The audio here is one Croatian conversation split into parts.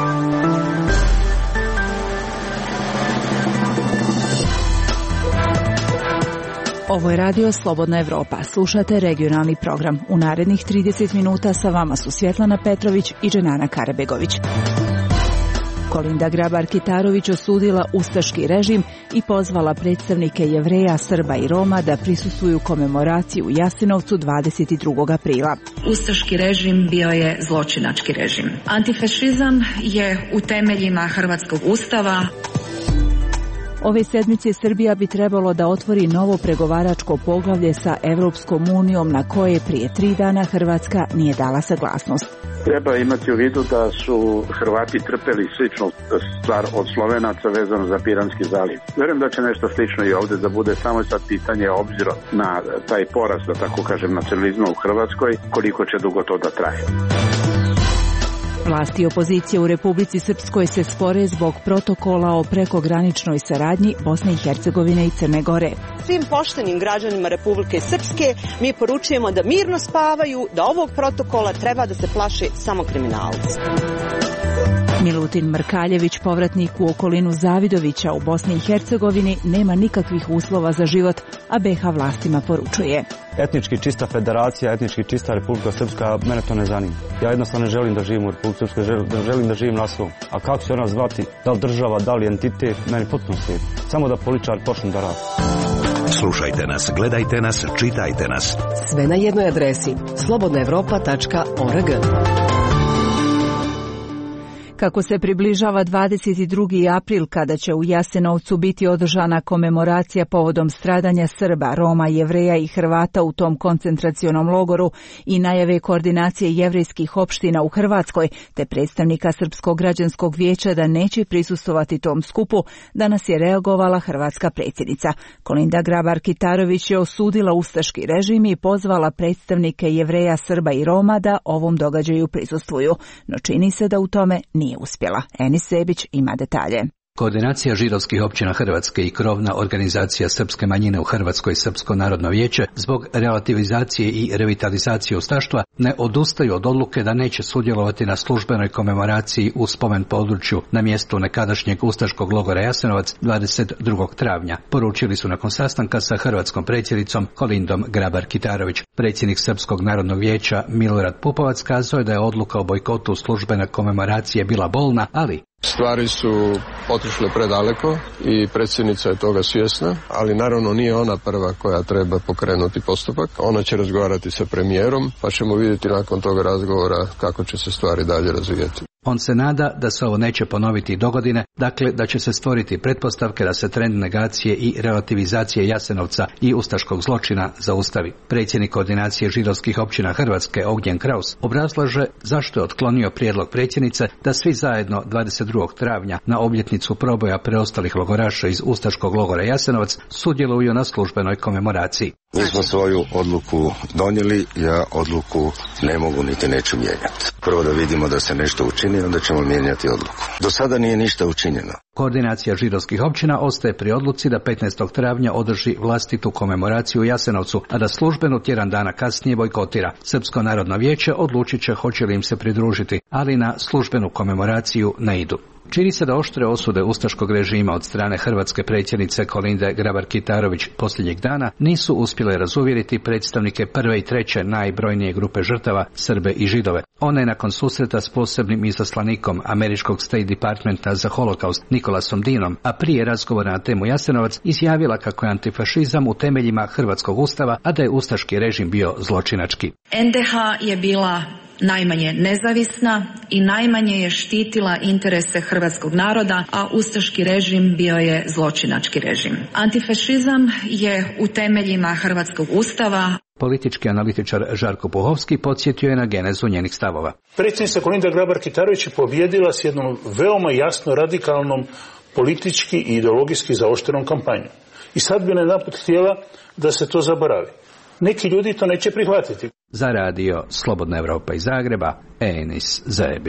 Ovo je radio Slobodna Evropa. Slušate regionalni program. U narednih 30 minuta sa vama su Svjetlana Petrović i Dženana Karabegović. Kolinda Grabar-Kitarović osudila ustaški režim i pozvala predstavnike Jevreja, Srba i Roma da prisustvuju komemoraciji u Jasenovcu 22. aprila. Ustaški režim bio je zločinački režim. Antifašizam je u temeljima Hrvatskog ustava. Ove sedmice Srbija bi trebalo da otvori novo pregovaračko poglavlje sa Evropskom unijom na koje prije 3 dana Hrvatska nije dala saglasnost. Treba imati u vidu da su Hrvati trpeli sličnu stvar od Slovenaca vezano za Piranski zaliv. Vjerujem da će nešto slično i ovdje da bude, samo sad pitanje obzirom na taj porast, da tako kažem, nacionalizma u Hrvatskoj, koliko će dugo to da traje. Vlasti i opozicije u Republici Srpskoj se spore zbog protokola o prekograničnoj saradnji Bosne i Hercegovine i Crne Gore. Svim poštenim građanima Republike Srpske mi poručujemo da mirno spavaju, da ovog protokola treba da se plaše samo kriminalci. Milutin Mrkaljević, povratnik u okolinu Zavidovića u Bosni i Hercegovini, nema nikakvih uslova za život, a BiH vlastima poručuje: etnički čista federacija, etnički čista Republika Srpska, mene to ne zanima. Ja jednostavno ne želim da živim u Republike Srpskoj, želim da živim na svom. A kako se ona zvati, da li država, da li entitet, meni potpuno svejedno. Samo da političar počnu da radi. Slušajte nas, gledajte nas, čitajte nas. Sve na jednoj adresi slobodnaevropa.org. Kako se približava 22. april, kada će u Jasenovcu biti održana komemoracija povodom stradanja Srba, Roma, Jevreja i Hrvata u tom koncentracionom logoru i najave koordinacije jevrejskih opština u Hrvatskoj, te predstavnika Srpskog građanskog vijeća da neće prisustvovati tom skupu, danas je reagovala hrvatska predsjednica. Kolinda Grabar-Kitarović je osudila ustaški režim i pozvala predstavnike Jevreja, Srba i Roma da ovom događaju prisustvuju, no čini se da u tome nije uspjela. Enis Sebić ima detalje. Koordinacija židovskih općina Hrvatske i krovna organizacija srpske manjine u Hrvatskoj, Srpsko narodno vijeće, zbog relativizacije i revitalizacije ustaštva ne odustaju od odluke da neće sudjelovati na službenoj komemoraciji u spomen području na mjestu nekadašnjeg ustaškog logora Jasenovac 22. travnja, poručili su nakon sastanka sa hrvatskom predsjednicom Kolindom Grabar-Kitarović. Predsjednik Srpskog narodnog vijeća Milorad Pupovac kazao je da je odluka o bojkotu službene komemoracije bila bolna, ali stvari su otišle predaleko i predsjednica je toga svjesna, ali naravno nije ona prva koja treba pokrenuti postupak. Ona će razgovarati sa premijerom, pa ćemo vidjeti nakon toga razgovora kako će se stvari dalje razvijati. On se nada da se ovo neće ponoviti dogodine, dakle da će se stvoriti pretpostavke da se trend negacije i relativizacije Jasenovca i ustaškog zločina zaustavi. Predsjednik koordinacije židovskih općina Hrvatske Ognjen Kraus obrazlaže zašto je otklonio prijedlog predsjednice da svi zajedno 22. travnja na obljetnicu proboja preostalih logoraša iz ustaškog logora Jasenovac sudjeluju na službenoj komemoraciji. Mi smo svoju odluku donijeli, ja odluku ne mogu niti neću mijenjati. Prvo da vidimo da se nešto učini, onda ćemo mijenjati odluku. Do sada nije ništa učinjeno. Koordinacija židovskih općina ostaje pri odluci da 15. travnja održi vlastitu komemoraciju u Jasenovcu, a da službenu tjedan dana kasnije bojkotira. Srpsko narodno vijeće odlučit će hoće li im se pridružiti, ali na službenu komemoraciju ne idu. Čini se da oštre osude ustaškog režima od strane hrvatske predsjednice Kolinde Grabar-Kitarović posljednjih dana nisu uspjele razuvjeriti predstavnike prve i treće najbrojnije grupe žrtava, Srbe i Židove. Ona je nakon susreta s posebnim izaslanikom američkog State Departmenta za holokaust Nikolasom Dinom, a prije razgovora na temu Jasenovac, izjavila kako je antifašizam u temeljima hrvatskog ustava, a da je ustaški režim bio zločinački. NDH je bila najmanje nezavisna i najmanje je štitila interese hrvatskog naroda, a ustaški režim bio je zločinački režim. Antifašizam je u temeljima hrvatskog ustava. Politički analitičar Žarko Puhovski podsjetio je na genezu njenih stavova. Predsjednica Kolinda Grabar-Kitarović je pobijedila s jednom veoma jasno radikalnom politički i ideologijski zaoštrenom kampanjom. I sad bi najedanput htjela da se to zaboravi. Neki ljudi to neće prihvatiti. Za radio Slobodna Evropa iz Zagreba, Enis Zebić.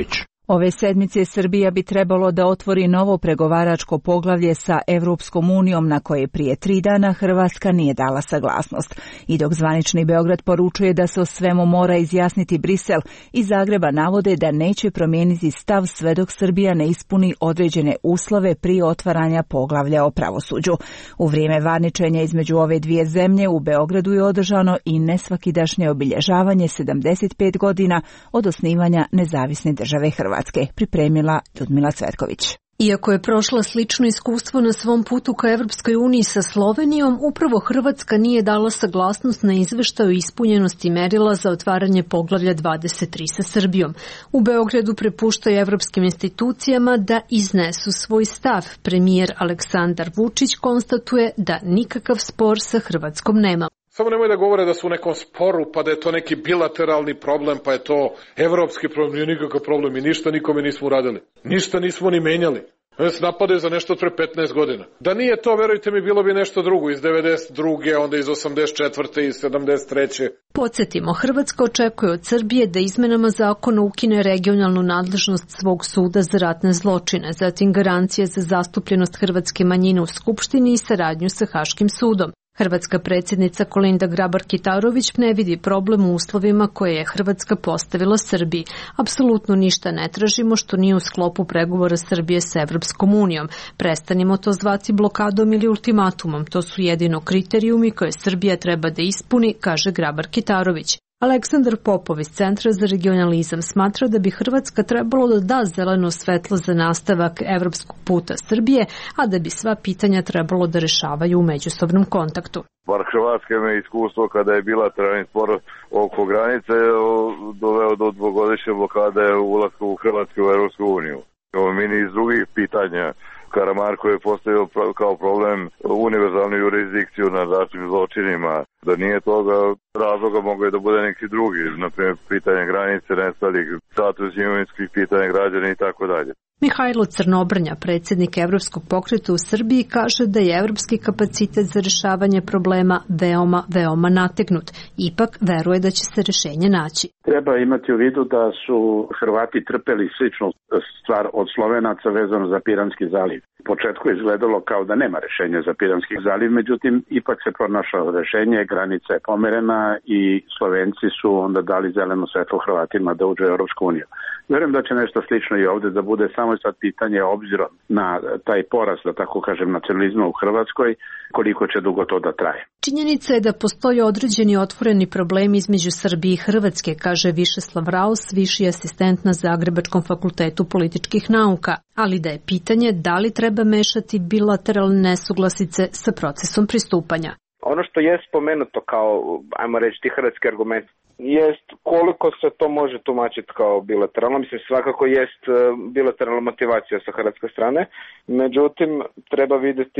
Ove sedmice Srbija bi trebalo da otvori novo pregovaračko poglavlje sa Evropskom unijom na koje prije 3 dana Hrvatska nije dala saglasnost. I dok zvanični Beograd poručuje da se o svemu mora izjasniti Brisel, iz Zagreba navode da neće promijeniti stav sve dok Srbija ne ispuni određene uslove prije otvaranja poglavlja o pravosuđu. U vrijeme varničenja između ove dvije zemlje u Beogradu je održano i nesvakidašnje obilježavanje 75 godina od osnivanja nezavisne države Hrvatske. Pripremila Ljudmila Cvetković. Iako je prošla slično iskustvo na svom putu ka Evropskoj uniji sa Slovenijom, upravo Hrvatska nije dala saglasnost na izveštaj o ispunjenosti merila za otvaranje poglavlja 23 sa Srbijom. U Beogradu prepuštaju evropskim institucijama da iznesu svoj stav. Premijer Aleksandar Vučić konstatuje da nikakav spor sa Hrvatskom nema. Samo nemoj da govore da su u nekom sporu, pa da je to neki bilateralni problem, pa je to evropski problem, nije nikakav problem i ništa nikome nismo uradili. Ništa nismo ni menjali. Oni se napadaju za nešto od pre 15 godina. Da nije to, verujte mi, bilo bi nešto drugo iz 92. onda iz 84. i 73. Podsjetimo, Hrvatska očekuje od Srbije da izmenama zakona ukine regionalnu nadležnost svog suda za ratne zločine, zatim garancije za zastupljenost hrvatske manjine u Skupštini i saradnju sa Haškim sudom. Hrvatska predsjednica Kolinda Grabar-Kitarović ne vidi problem u uslovima koje je Hrvatska postavila Srbiji. Apsolutno ništa ne tražimo što nije u sklopu pregovora Srbije sa Evropskom unijom. Prestanimo to zvati blokadom ili ultimatumom. To su jedino kriterijumi koje Srbija treba da ispuni, kaže Grabar-Kitarović. Aleksandar Popov iz Centra za regionalizam smatra da bi Hrvatska trebalo da da zeleno svetlo za nastavak evropskog puta Srbije, a da bi sva pitanja trebalo da rešavaju u međusobnom kontaktu. Bar Hrvatska ima iskustvo kada je bilateralni spor oko granice doveo do dvogodišnje blokade ulaska u Hrvatsku u Evropsku uniju. Mi iz drugih pitanja Karamarko je postavio kao problem univerzalnu jurisdikciju nad ratnim zločinima. Da nije toga razloga mogu je da bude neki drugi, naprimjer pitanje granice, nestalih, status imovinskih pitanja građana i tako dalje. Mihajlo Crnobrnja, predsjednik Evropskog pokreta u Srbiji, kaže da je evropski kapacitet za rešavanje problema veoma nategnut. Ipak veruje da će se rešenje naći. Treba imati u vidu da su Hrvati trpeli sličnu stvar od Slovenaca vezano za Piranski zaliv. U početku je izgledalo kao da nema rešenja za Piranski zaliv, međutim ipak se pronašlo rešenje, granica je pomerena i Slovenci su onda dali zeleno svetlo Hrvatima da uđe u Europsku uniju. Verujem da će nešto slično i ovdje da bude, samo je sad pitanje obzirom na taj porast, da tako kažem, nacionalizma u Hrvatskoj, koliko će dugo to da traje. Činjenica je da postoje određeni otvoreni problemi između Srbije i Hrvatske, kaže Višeslav Raus, viši asistent na Zagrebačkom fakultetu političkih nauka, ali da je pitanje da li treba mešati bilateralne nesuglasice sa procesom pristupanja. Ono što je spomenuto kao, ajmo reći, ti hrvatski argument, jest koliko se to može tumačiti kao bilateralno. Mislim, svakako jest bilateralna motivacija sa hrvatske strane. Međutim, treba vidjeti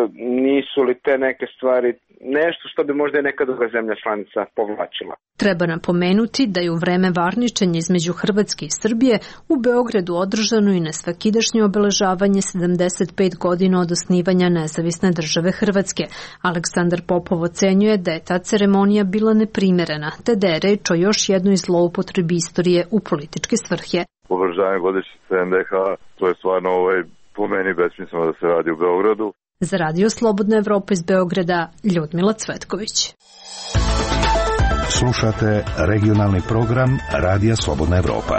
nisu li te neke stvari nešto što bi možda i neka druga zemlja članica povlačila. Treba napomenuti da je u vreme varničenja između Hrvatske i Srbije u Beogradu održano i nesvakidašnje obeležavanje 75 godina od osnivanja nezavisne države Hrvatske. Aleksandar Popov ocenjuje da je ta ceremonija bila neprimerena, te da je reč o još jednoj zloupotrebi istorije u političke svrhe. Obeležavanje godišnjice NDH, to je stvarno po meni besmisleno da se radi u Beogradu. Za Radio Slobodna Evropa iz Beograda, Ljudmila Cvetković. Slušate regionalni program Radija Slobodna Evropa.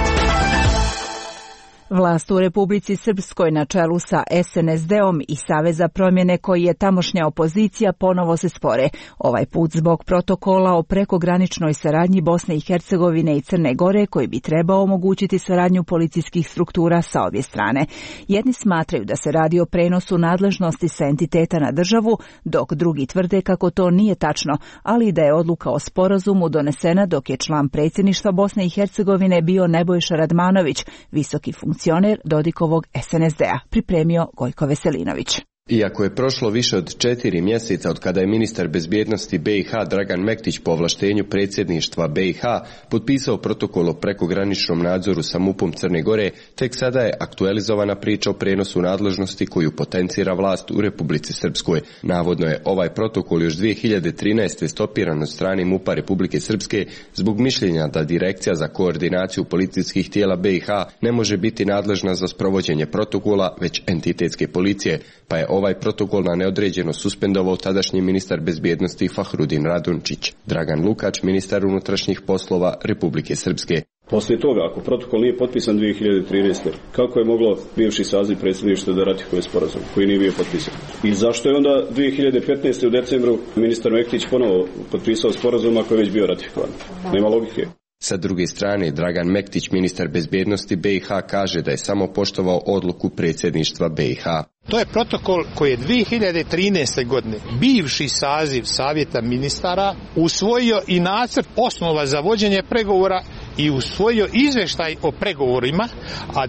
Vlast u Republici Srpskoj na čelu sa SNSD-om i Savez za promjene koji je tamošnja opozicija ponovo se spore. Ovaj put zbog protokola o prekograničnoj saradnji Bosne i Hercegovine i Crne Gore koji bi trebao omogućiti saradnju policijskih struktura sa obje strane. Jedni smatraju da se radi o prenosu nadležnosti sa entiteta na državu, dok drugi tvrde kako to nije tačno, ali i da je odluka o sporazumu donesena dok je član predsjedništva Bosne i Hercegovine bio Nebojša Radmanović, visoki funkcioner Dodikovog SNSD-a, pripremio Gojko Veselinović. Iako je prošlo više od 4 mjeseca od kada je ministar bezbjednosti BiH Dragan Mektić po ovlaštenju predsjedništva BiH potpisao protokol o prekograničnom nadzoru sa MUP-om Crne Gore, tek sada je aktualizovana priča o prenosu nadležnosti koju potencira vlast u Republici Srpskoj. Navodno je ovaj protokol još 2013. stopiran od strane MUP-a Republike Srpske zbog mišljenja da Direkcija za koordinaciju policijskih tijela BiH ne može biti nadležna za sprovođenje protokola, već entitetske policije, pa je ovaj protokol na neodređeno suspendovao tadašnji ministar bezbjednosti Fahrudin Radončić. Dragan Lukač, ministar unutrašnjih poslova Republike Srpske. Poslije toga, ako protokol nije potpisan 2013. kako je moglo bivši saziv predsjedništva da ratifikuje sporazum koji nije bio potpisan? I zašto je onda 2015. u decembru ministar Mektić ponovo potpisao sporazum ako je već bio ratifikovan? Nema logike. Sa druge strane, Dragan Mektić, ministar bezbjednosti BiH, kaže da je samo poštovao odluku predsjedništva BiH. To je protokol koji je 2013. godine bivši saziv Savjeta ministara usvojio i nacrt osnova za vođenje pregovora i usvojio izvještaj o pregovorima, a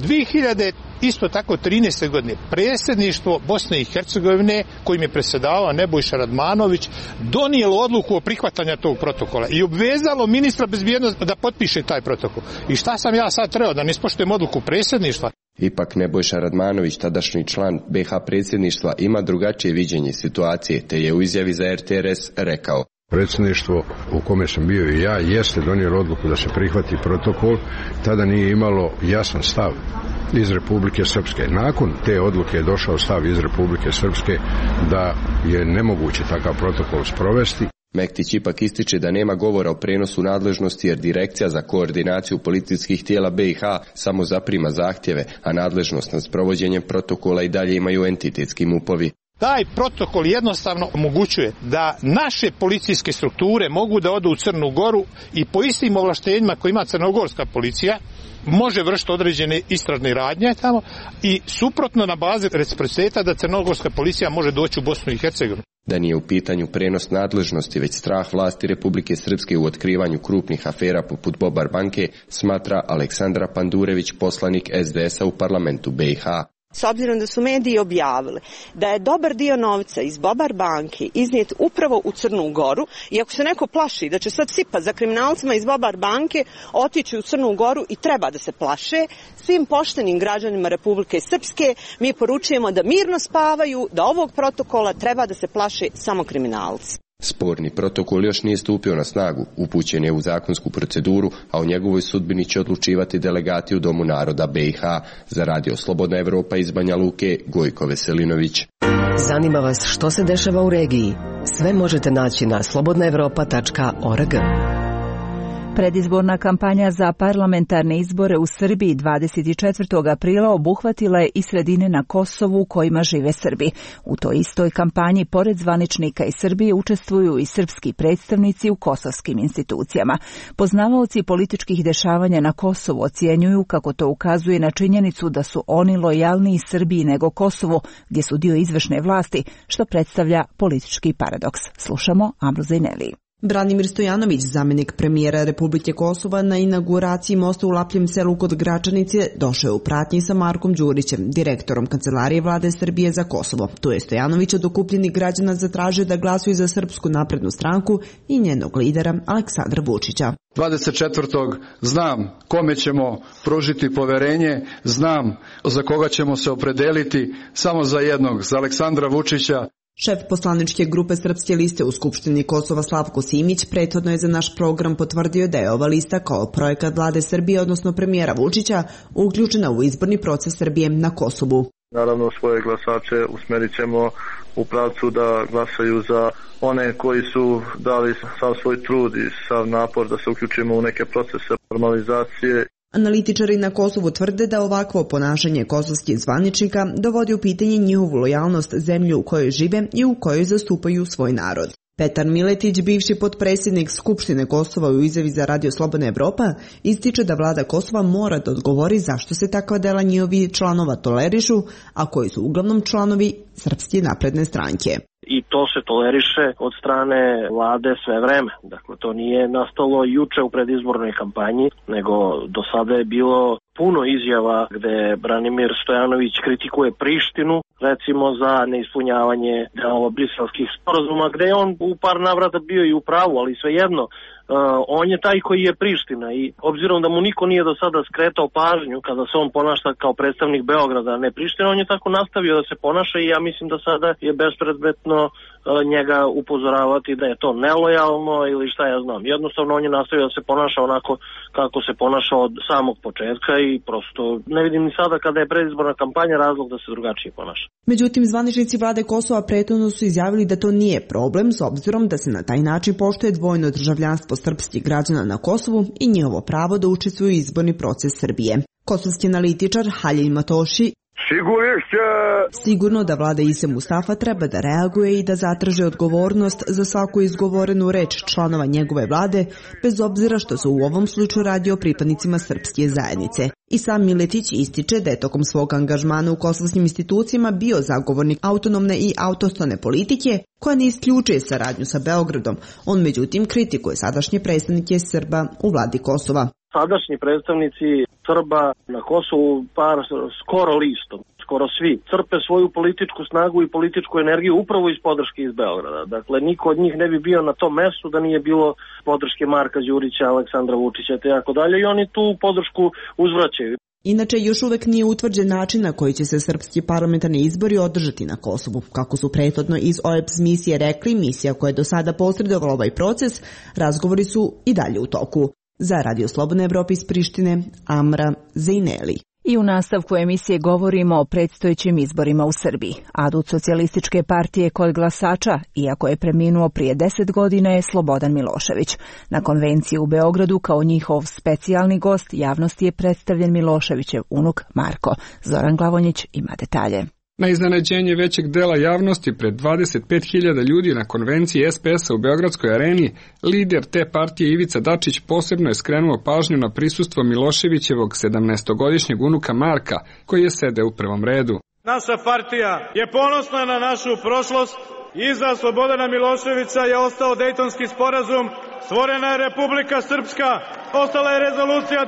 2013. godine predsjedništvo Bosne i Hercegovine, kojim je predsjedavao Nebojša Radmanović, donijelo odluku o prihvatanju tog protokola i obvezalo ministra bezbjednosti da potpiše taj protokol. I šta sam ja sad trebao, da ne ispoštujem odluku predsjedništva? Ipak Nebojša Radmanović, tadašnji član BiH predsjedništva, ima drugačije viđenje situacije, te je u izjavi za RTRS rekao: Predsjedništvo u kome sam bio i ja jeste donijelo odluku da se prihvati protokol, tada nije imalo jasan stav iz Republike Srpske. Nakon te odluke je došao stav iz Republike Srpske da je nemoguće takav protokol sprovesti. Mektić ipak ističe da nema govora o prenosu nadležnosti jer Direkcija za koordinaciju policijskih tijela BiH samo zaprima zahtjeve, a nadležnost nad sprovođenjem protokola i dalje imaju entitetski MUP-ovi. Taj protokol jednostavno omogućuje da naše policijske strukture mogu da odu u Crnu Goru i po istim ovlaštenjima koje ima crnogorska policija može vršiti određene istražne radnje tamo i suprotno na bazi reciprociteta da crnogorska policija može doći u Bosnu i Hercegovinu. Da nije u pitanju prenos nadležnosti, već strah vlasti Republike Srpske u otkrivanju krupnih afera poput Bobar banke, smatra Aleksandra Pandurević, poslanik SDS-a u parlamentu BiH. S obzirom da su mediji objavili da je dobar dio novca iz Bobar banke iznijet upravo u Crnu Goru, i ako se neko plaši da će sad sipa za kriminalcima iz Bobar banke otići u Crnu Goru, i treba da se plaše, svim poštenim građanima Republike Srpske mi poručujemo da mirno spavaju, da ovog protokola treba da se plaše samo kriminalci. Sporni protokol još nije stupio na snagu, upućen je u zakonsku proceduru, a o njegovoj sudbini će odlučivati delegati u Domu naroda BiH. Za Radio Slobodna Evropa iz Banja Luke, Gojko Veselinović. Zanima vas što se dešava u regiji? Sve možete naći na slobodnaevropa.org. Predizborna kampanja za parlamentarne izbore u Srbiji 24. aprila obuhvatila je i sredine na Kosovu u kojima žive Srbi. U toj istoj kampanji, pored zvaničnika iz Srbije, učestvuju i srpski predstavnici u kosovskim institucijama. Poznavaoci političkih dešavanja na Kosovu ocjenjuju kako to ukazuje na činjenicu da su oni lojalniji Srbiji nego Kosovu, gdje su dio izvršne vlasti, što predstavlja politički paradoks. Slušamo Amru Zajneli. Branimir Stojanović, zamjenik premijera Republike Kosova, na inauguraciji mosta u Lapljem selu kod Gračanice došao je u pratnji sa Markom Đurićem, direktorom Kancelarije Vlade Srbije za Kosovo. Tu je Stojanović od okupljenih građana zatražio da glasuju za Srpsku naprednu stranku i njenog lidera Aleksandra Vučića. 24. znam kome ćemo pružiti poverenje, znam za koga ćemo se opredeliti, samo za jednog, za Aleksandra Vučića. Šef poslaničke grupe Srpske liste u Skupštini Kosova Slavko Simić prethodno je za naš program potvrdio da je ova lista kao projekat Vlade Srbije, odnosno premijera Vučića, uključena u izborni proces Srbije na Kosovu. Naravno, svoje glasače usmerit ćemo u pravcu da glasaju za one koji su dali sav svoj trud i sav napor da se uključimo u neke procese normalizacije. Analitičari na Kosovu tvrde da ovakvo ponašanje kosovskih zvaničnika dovodi u pitanje njihovu lojalnost zemlju u kojoj žive i u kojoj zastupaju svoj narod. Petar Miletić, bivši potpredsjednik Skupštine Kosova u izjavi za Radio Slobodna Evropa, ističe da vlada Kosova mora da odgovori zašto se takva dela njihovi članova tolerišu, a koji su uglavnom članovi Srpske napredne stranke. I to se toleriše od strane vlade sve vreme. Dakle, to nije nastalo juče u predizbornoj kampanji, nego do sada je bilo puno izjava gde Branimir Stojanović kritikuje Prištinu, recimo za neispunjavanje delova briselskih sporazuma, gde je on u par navrata bio i u pravu, ali svejedno, on je taj koji je Priština i obzirom da mu niko nije do sada skretao pažnju kada se on ponaša kao predstavnik Beograda, a ne Priština, on je tako nastavio da se ponaša i ja mislim da sada je bespredmetno njega upozoravati da je to nelojalno ili šta ja znam. Jednostavno on je nastavio da se ponaša onako kako se ponaša od samog početka i prosto ne vidim ni sada kada je predizborna kampanja razlog da se drugačije ponaša. Međutim, zvaničnici vlade Kosova prethodno su izjavili da to nije problem s obzirom da se na taj način poštuje dvojno državljanstvo srpskih građana na Kosovu i njihovo pravo da učestvuju u izborni proces Srbije. Kosovski analitičar Halil Matoši sigurno da vlada Ise Mustafa treba da reaguje i da zatraže odgovornost za svaku izgovorenu reč članova njegove vlade, bez obzira što se u ovom slučaju radi o pripadnicima srpske zajednice. I sam Miletić ističe da je tokom svog angažmana u kosovskim institucijama bio zagovornik autonomne i autohtone politike koja ne isključuje saradnju sa Beogradom. On međutim kritikuje sadašnje predstavnike Srba u vladi Kosova. Sadašnji predstavnici Srba na Kosovu skoro listom, skoro svi, crpe svoju političku snagu i političku energiju upravo iz podrške iz Beograda. Dakle, niko od njih ne bi bio na tom mestu da nije bilo podrške Marka Đurića, Aleksandra Vučića i tako dalje i oni tu podršku uzvraćaju. Inače, još uvek nije utvrđen način na koji će se srpski parlamentarni izbori održati na Kosovu. Kako su prethodno iz OEBS misije rekli, misija koja je do sada posredovala ovaj proces, razgovori su i dalje u toku. Za Radio Slobodna Evropa iz Prištine, Amra Zejneli. I u nastavku emisije govorimo o predstojećim izborima u Srbiji. Adut socijalističke partije kod glasača, iako je preminuo prije 10 godina, je Slobodan Milošević. Na konvenciji u Beogradu kao njihov specijalni gost javnosti je predstavljen Miloševićev unuk Marko. Zoran Glavonjić ima detalje. Na iznenađenje većeg dela javnosti pred 25.000 ljudi na konvenciji SPS-a u Beogradskoj areni, lider te partije Ivica Dačić posebno je skrenuo pažnju na prisustvo Miloševićevog 17-godišnjeg unuka Marka, koji je sedeo u prvom redu. Naša partija je ponosna na našu prošlost. Iza Slobodana Miloševića je ostao Dejtonski sporazum, stvorena je Republika Srpska, ostala je rezolucija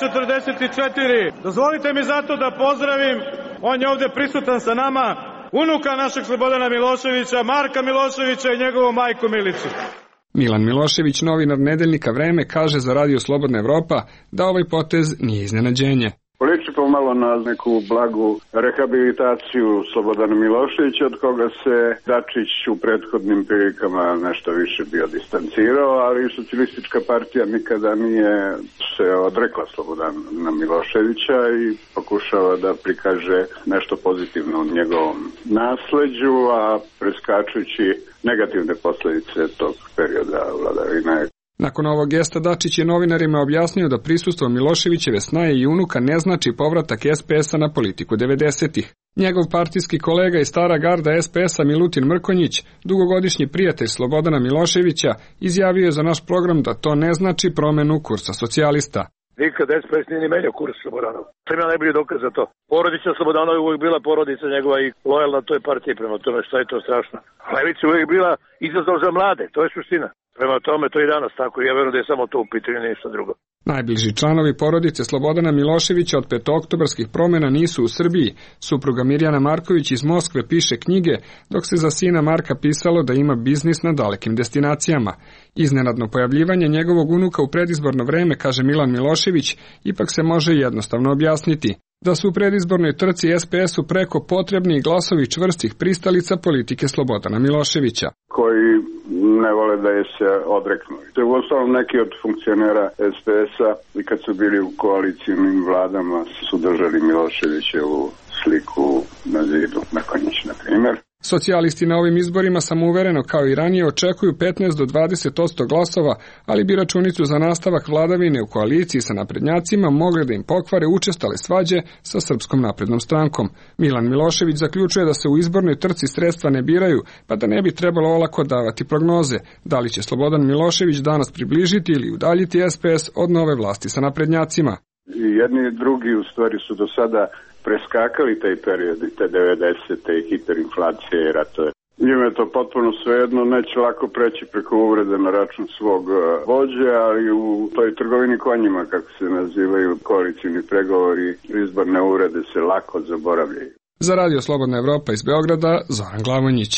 1244. Dozvolite mi zato da pozdravim, on je ovde prisutan sa nama, unuka našeg Slobodana Miloševića, Marka Miloševića i njegovu majku Milicu. Milan Milošević, novinar nedeljnika Vreme, kaže za Radio Slobodna Evropa da ovaj potez nije iznenađenje. Liči pomalo na neku blagu rehabilitaciju Slobodana Miloševića, od koga se Dačić u prethodnim prilikama nešto više bio distancirao, ali socijalistička partija nikada nije se odrekla Slobodana Miloševića i pokušava da prikaže nešto pozitivno u njegovom nasleđu, a preskačući negativne posledice tog perioda vladavine. Nakon ovog gesta Dačić je novinarima objasnio da prisustvo Miloševićeve snaje i unuka ne znači povratak SPS-a na politiku 90-ih. Njegov partijski kolega i stara garda SPS-a Milutin Mrkonjić, dugogodišnji prijatelj Slobodana Miloševića, izjavio je za naš program da to ne znači promenu kursa socijalista. Nikad SPS nije ni menjao kurs Slobodanov. Sam ja najbolji dokaz za to. Porodica Slobodanova je uvijek bila porodica njegova i lojalna toj partiji, prema tome što je to strašno. Levica uvijek bila izazov za mlade, to je suština. Prema tome, to i danas tako. Ja verujem da je samo to u pitanju, ništa drugo. Najbliži članovi porodice Slobodana Miloševića od petooktobarskih promjena nisu u Srbiji. Supruga Mirjana Marković iz Moskve piše knjige, dok se za sina Marka pisalo da ima biznis na dalekim destinacijama. Iznenadno pojavljivanje njegovog unuka u predizborno vreme, kaže Milan Milošević, ipak se može jednostavno objasniti. Da su u predizbornoj trci SPS-u preko potrebni glasovi čvrstih pristalica politike Slobodana Miloševića. Koji ne vole da je se odreknu. To je uostalom neki od funkcionera SPS-a i kad su bili u koalicijnim vladama su držali Miloševićevu sliku na zidu, Mrkonjić na primjer. Socijalisti na ovim izborima samouvereno kao i ranije očekuju 15 do 20% glasova, ali bi računicu za nastavak vladavine u koaliciji sa naprednjacima mogli da im pokvare učestale svađe sa Srpskom naprednom strankom. Milan Milošević zaključuje da se u izbornoj trci sredstva ne biraju, pa da ne bi trebalo olako davati prognoze. Da li će Slobodan Milošević danas približiti ili udaljiti SPS od nove vlasti sa naprednjacima? I jedni i drugi u stvari su do sada preskakali taj period i te 90. i hiperinflacije i ratove. Njima je to potpuno svejedno, neće lako preći preko uvrede na račun svog vođe, ali u toj trgovini konjima, kako se nazivaju koalicijni pregovori, izborne uvrede se lako zaboravljaju. Za Radio Slobodna Evropa iz Beograda, Zoran Glavonjić.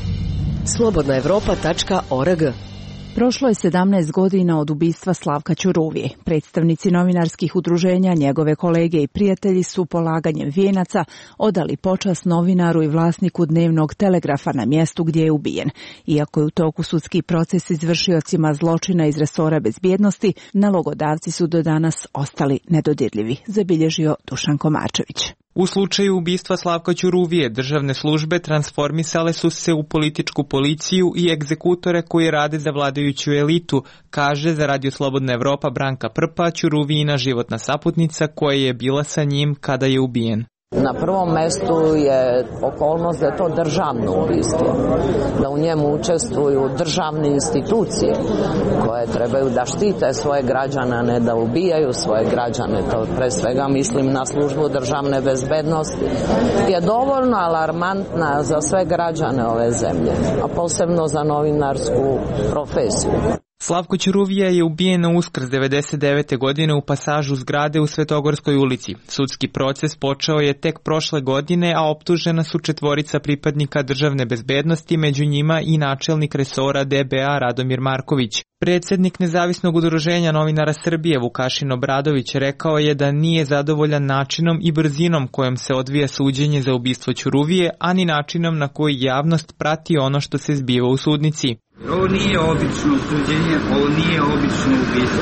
slobodnaevropa.org. Prošlo je 17 godina od ubistva Slavka Ćuruvije. Predstavnici novinarskih udruženja, njegove kolege i prijatelji su polaganjem vijenaca odali počast novinaru i vlasniku Dnevnog telegrafa na mjestu gdje je ubijen. Iako je u toku sudski proces izvršiocima zločina iz resora bezbjednosti, nalogodavci su do danas ostali nedodirljivi, zabilježio Dušan Komarčević. U slučaju ubistva Slavka Ćuruvije, državne službe transformisale su se u političku policiju i egzekutore koji rade za vladajuću elitu, kaže za Radio Slobodna Evropa Branka Prpa, Ćuruvijina životna saputnica koja je bila sa njim kada je ubijen. Na prvom mestu je okolnost da je to državno ubistvo, da u njemu učestvuju državne institucije koje trebaju da štite svoje građane, a ne da ubijaju svoje građane. To pre svega mislim na službu državne bezbednosti. Je dovoljno alarmantna za sve građane ove zemlje, a posebno za novinarsku profesiju. Slavko Ćuruvija je ubijen na Uskrs 1999. godine u pasažu zgrade u Svetogorskoj ulici. Sudski proces počeo je tek prošle godine, a optužena su 4 pripadnika državne bezbednosti, među njima i načelnik resora DBA Radomir Marković. Predsjednik Nezavisnog udruženja novinara Srbije Vukašin Obradović rekao je da nije zadovoljan načinom i brzinom kojom se odvija suđenje za ubistvo Ćuruvije, ani načinom na koji javnost prati ono što se zbiva u sudnici. Ovo nije obično suđenje, ovo nije obično ubistvo.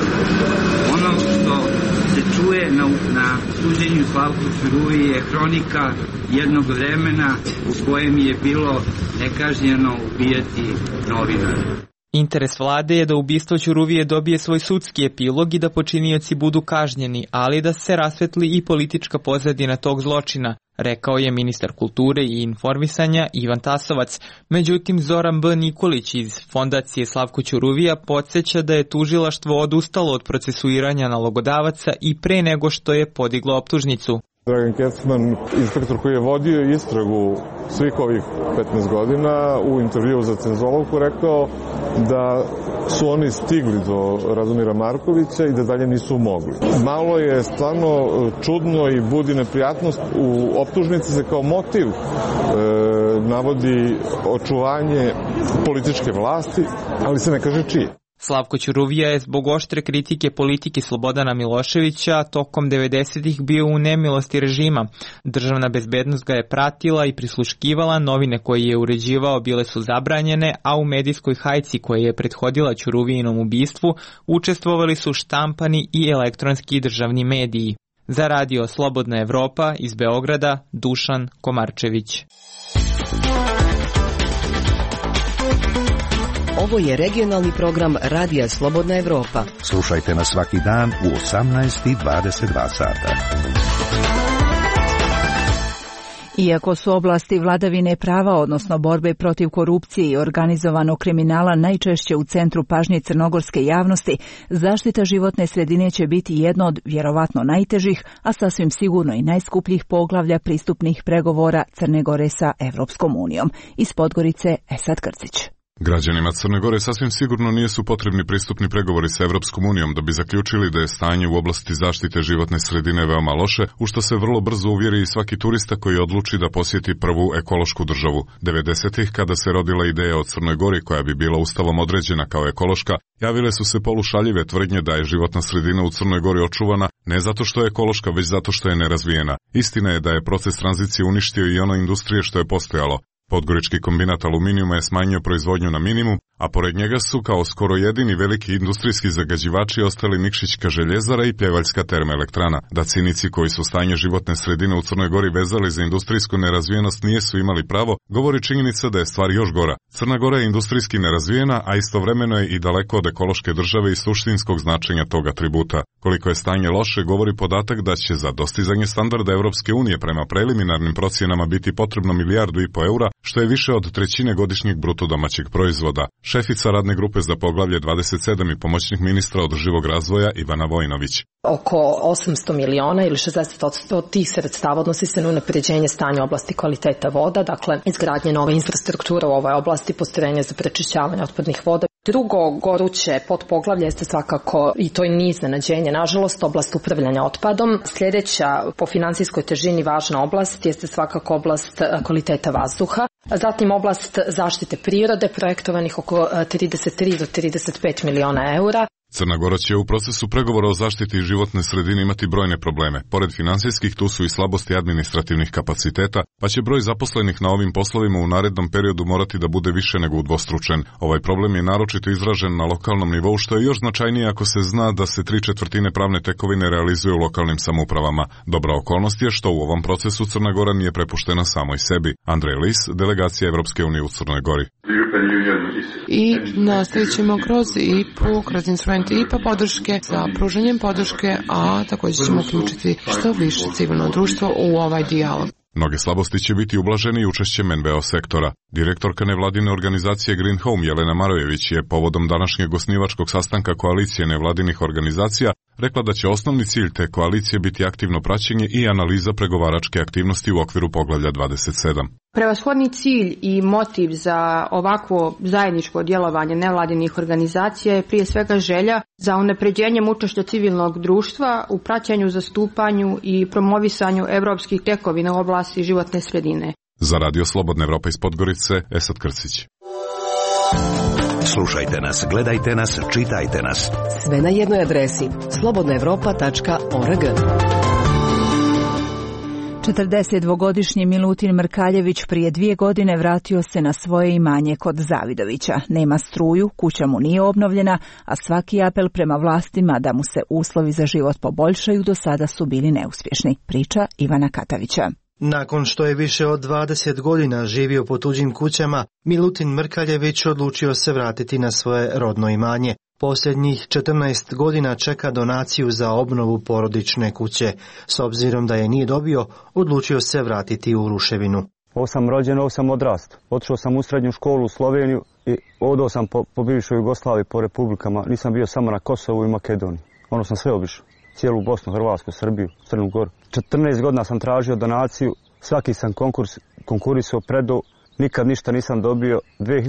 Ono što se čuje na suđenju Slavku Ćuruvije je hronika jednog vremena u kojem je bilo nekažnjeno ubijati novinara. Interes vlade je da ubistvo Ćuruvije dobije svoj sudski epilog i da počinioci budu kažnjeni, ali da se rasvetli i politička pozadina tog zločina, rekao je ministar kulture i informisanja Ivan Tasovac. Međutim, Zoran B. Nikolić iz fondacije Slavko Ćuruvija podsjeća da je tužilaštvo odustalo od procesuiranja nalogodavaca i pre nego što je podiglo optužnicu. Dragan Kecman, inspektor koji je vodio istragu svih ovih 15 godina, u intervjuu za Cenzolovku rekao da su oni stigli do Radomira Markovića i da dalje nisu mogli. Malo je stvarno čudno i budi neprijatnost. U optužnici se kao motiv navodi očuvanje političke vlasti, ali se ne kaže čije. Slavko Ćuruvija je zbog oštre kritike politike Slobodana Miloševića tokom 90-ih bio u nemilosti režima. Državna bezbednost ga je pratila i prisluškivala, novine koje je uređivao bile su zabranjene, a u medijskoj hajci koja je prethodila Ćuruvijinom ubistvu učestvovali su štampani i elektronski državni mediji. Za Radio Slobodna Evropa iz Beograda, Dušan Komarčević. Ovo je regionalni program Radija Slobodna Evropa. Slušajte nas svaki dan u 18:22 sata. Iako su oblasti vladavine prava, odnosno borbe protiv korupcije i organizovanog kriminala najčešće u centru pažnje crnogorske javnosti, zaštita životne sredine će biti jedno od vjerovatno najtežih, a sasvim sigurno i najskupljih poglavlja pristupnih pregovora Crne Gore sa Evropskom unijom. Iz Podgorice, Esad Krcić. Građanima Crne Gore sasvim sigurno nisu potrebni pristupni pregovori sa Evropskom unijom da bi zaključili da je stanje u oblasti zaštite životne sredine veoma loše, u što se vrlo brzo uvjeri i svaki turista koji odluči da posjeti prvu ekološku državu. 90-ih, kada se rodila ideja o Crnoj Gori koja bi bila ustavom određena kao ekološka, javile su se polušaljive tvrdnje da je životna sredina u Crnoj Gori očuvana ne zato što je ekološka, već zato što je nerazvijena. Istina je da je proces tranzicije uništio i ono industrije što je postojalo. Podgorički kombinat aluminijuma je smanjio proizvodnju na minimum, a pored njega su kao skoro jedini veliki industrijski zagađivači ostali Nikšićka željezara i Pljevaljska termoelektrana. Da cinici koji su stanje životne sredine u Crnoj Gori vezali za industrijsku nerazvijenost nijesu imali pravo, govori činjenica da je stvar još gora. Crna Gora je industrijski nerazvijena, a istovremeno je i daleko od ekološke države i suštinskog značenja tog atributa. Koliko je stanje loše, govori podatak da će za dostizanje standarda Evropske unije prema preliminarnim procjenama biti potrebno 1,5 milijarde eura, što je više od trećine godišnjeg bruto domaćeg proizvoda. Šefica radne grupe za poglavlje 27 i pomoćnik ministra održivog razvoja Ivana Vojinović. Oko 800 miliona ili 60% tih sredstava odnosi se na unapređenje stanja oblasti kvaliteta voda, dakle izgradnje nove infrastrukture u ovoj oblasti, postrojenja za prečišćavanje otpadnih voda. Drugo goruće podpoglavlje jeste svakako, i to i nije iznenađenje, nažalost, oblast upravljanja otpadom. Sljedeća po finansijskoj težini važna oblast jeste svakako oblast kvaliteta vazduha. Zatim oblast zaštite prirode, projektovanih oko 33 do 35 miliona eura. Crna Gora će u procesu pregovora o zaštiti životne sredine imati brojne probleme. Pored finansijskih, tu su i slabosti administrativnih kapaciteta, pa će broj zaposlenih na ovim poslovima u narednom periodu morati da bude više nego udvostručen. Ovaj problem je naročito izražen na lokalnom nivou, što je još značajnije ako se zna da se 3/4 pravne tekovine realizuje u lokalnim samoupravama. Dobra okolnost je što u ovom procesu Crna Gora nije prepuštena samoj sebi. Andrej Lis, delegacija Evropske unije u Crnoj Gori. I nastavit ćemo kroz IPA, kroz instrument IPA podrške sa pružanjem podrške, a također ćemo uključiti što više civilno društvo u ovaj dijalog. Mnoge slabosti će biti ublažene i učešćem NVO sektora. Direktorka nevladine organizacije Green Home Jelena Marojević je povodom današnjeg osnivačkog sastanka koalicije nevladinih organizacija rekla da će osnovni cilj te koalicije biti aktivno praćenje i analiza pregovaračke aktivnosti u okviru poglavlja 27. Prevashodni cilj i motiv za ovakvo zajedničko djelovanje nevladinih organizacija je prije svega želja za unapređenjem učešća civilnog društva u praćenju, zastupanju i promovisanju evropskih tekovina u oblasti životne sredine. Za Radio Slobodna Evropa iz Podgorice, Esad Krcić. Slušajte nas, gledajte nas, čitajte nas. Sve na jednoj adresi slobodnaevropa.org. 42-godišnji Milutin Mrkaljević prije 2 godine vratio se na svoje imanje kod Zavidovića. Nema struju, kuća mu nije obnovljena, a svaki apel prema vlastima da mu se uslovi za život poboljšaju do sada su bili neuspješni. Priča Ivana Katavića. Nakon što je više od 20 godina živio po tuđim kućama, Milutin Mrkaljević odlučio se vratiti na svoje rodno imanje. Posljednjih 14 godina čeka donaciju za obnovu porodične kuće. S obzirom da je nije dobio, odlučio se vratiti u ruševinu. Ovo sam rođen, ovo sam odrastao. Otišao sam u srednju školu u Sloveniju i odao sam po bivšoj Jugoslaviji, po republikama. Nisam bio samo na Kosovu i Makedoniji. Ono sam sve obišao. Cijelu Bosnu, Hrvatsku, Srbiju, Crnu Goru. 14 godina sam tražio donaciju, svaki sam konkurisao, predao, nikad ništa nisam dobio.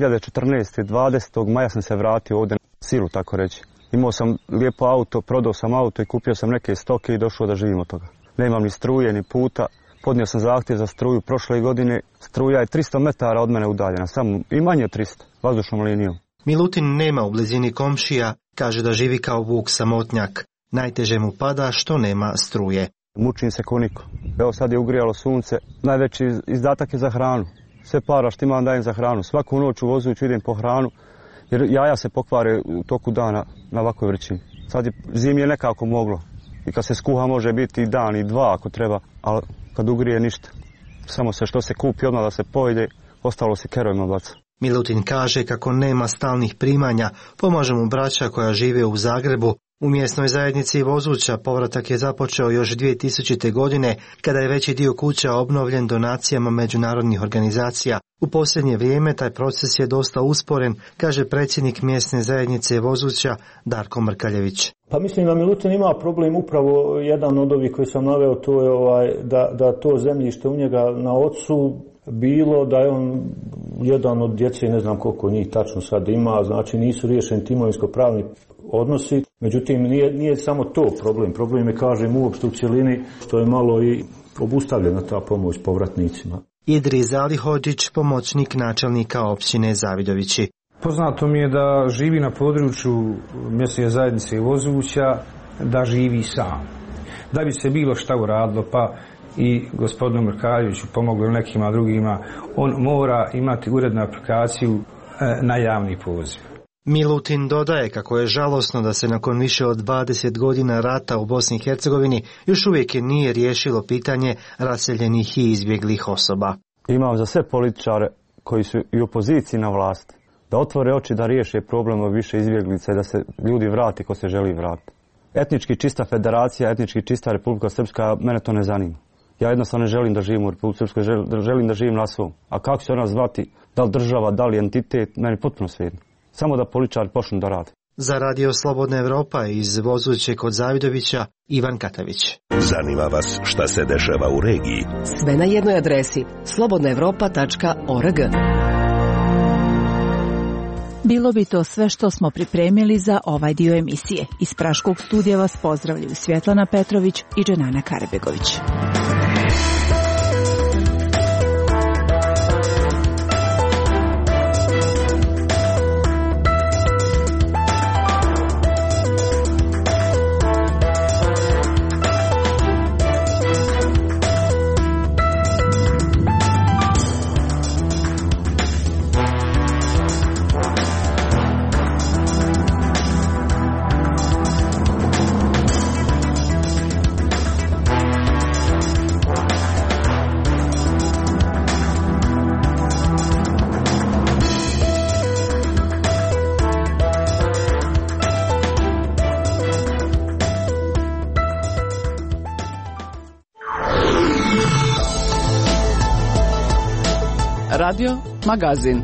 2014. 20. maja sam se vratio ovdje na silu, tako reći. Imao sam lijepo auto, prodao sam auto i kupio sam neke stoke i došao da živim od toga. Nemam ni struje, ni puta. Podnio sam zahtjev za struju prošle godine. Struja je 300 metara od mene udaljena, samo i manje od 300, vazdušnom linijom. Milutin nema u blizini komšija, kaže da živi kao vuk samotnjak. Najteže mu pada što nema struje. Mučim se ko niko. Evo sad je ugrijalo sunce. Najveći izdatak je za hranu. Sve para što imam dajem za hranu. Svaku noć u vozuću idem po hranu, jer jaja se pokvare u toku dana na ovakvoj vrućini. Sad je zimi je nekako moglo. I kad se skuha može biti i dan i dva ako treba, ali kad ugrije ništa. Samo se što se kupi odmah da se pojede, ostalo se kerovima baca. Milutin kaže kako nema stalnih primanja, pomaže mu braća koja žive u Zagrebu. U mjesnoj zajednici Vozuća povratak je započeo još 2000. godine, kada je veći dio kuća obnovljen donacijama međunarodnih organizacija. U posljednje vrijeme taj proces je dosta usporen, kaže predsjednik mjesne zajednice Vozuća Darko Mrkaljević. Pa mislim da Milutin ima problem upravo jedan od ovih koji sam naveo, to je da to zemljište u njega na ocu bilo da je on jedan od djece, ne znam koliko njih tačno sad ima, znači nisu riješeni ti imovinsko-pravni odnosi. Međutim, nije samo to problem. Problem je, kažem, uopšte u cjelini što je malo i obustavljena ta pomoć povratnicima. Idris Alihodžić, pomoćnik načelnika općine Zavidovići. Poznato mi je da živi na području mjesne zajednice Vozuća, da živi sam. Da bi se bilo šta uradilo, pa i gospodinu Mrkaljeviću pomoglo nekima drugima, on mora imati urednu aplikaciju na javni poziv. Milutin dodaje kako je žalosno da se nakon više od 20 godina rata u Bosni i Hercegovini još uvijek nije riješilo pitanje raseljenih i izbjeglih osoba. Imam za sve političare koji su i opoziciji na vlasti da otvore oči da riješe problem više izbjeglica i da se ljudi vrati ko se želi vratiti. Etnički čista federacija, etnički čista Republika Srpska, mene to ne zanima. Ja jednostavno ne želim da živim u Republici Srpskoj, želim da živim na svom. A kako će ona zvati, da li država, da li entitet, meni potpuno svejedno. Samo da političari počnu da rade. Za Radio Slobodna Evropa iz Vozuće kod Zavidovića, Ivan Katavić. Zanima vas šta se dešava u regiji? Sve na jednoj adresi slobodnaevropa.org. Bilo bi to sve što smo pripremili za ovaj dio emisije. Iz Praškog studija vas pozdravljaju Svjetlana Petrović i Dženana Karebegović. Radio Magazin.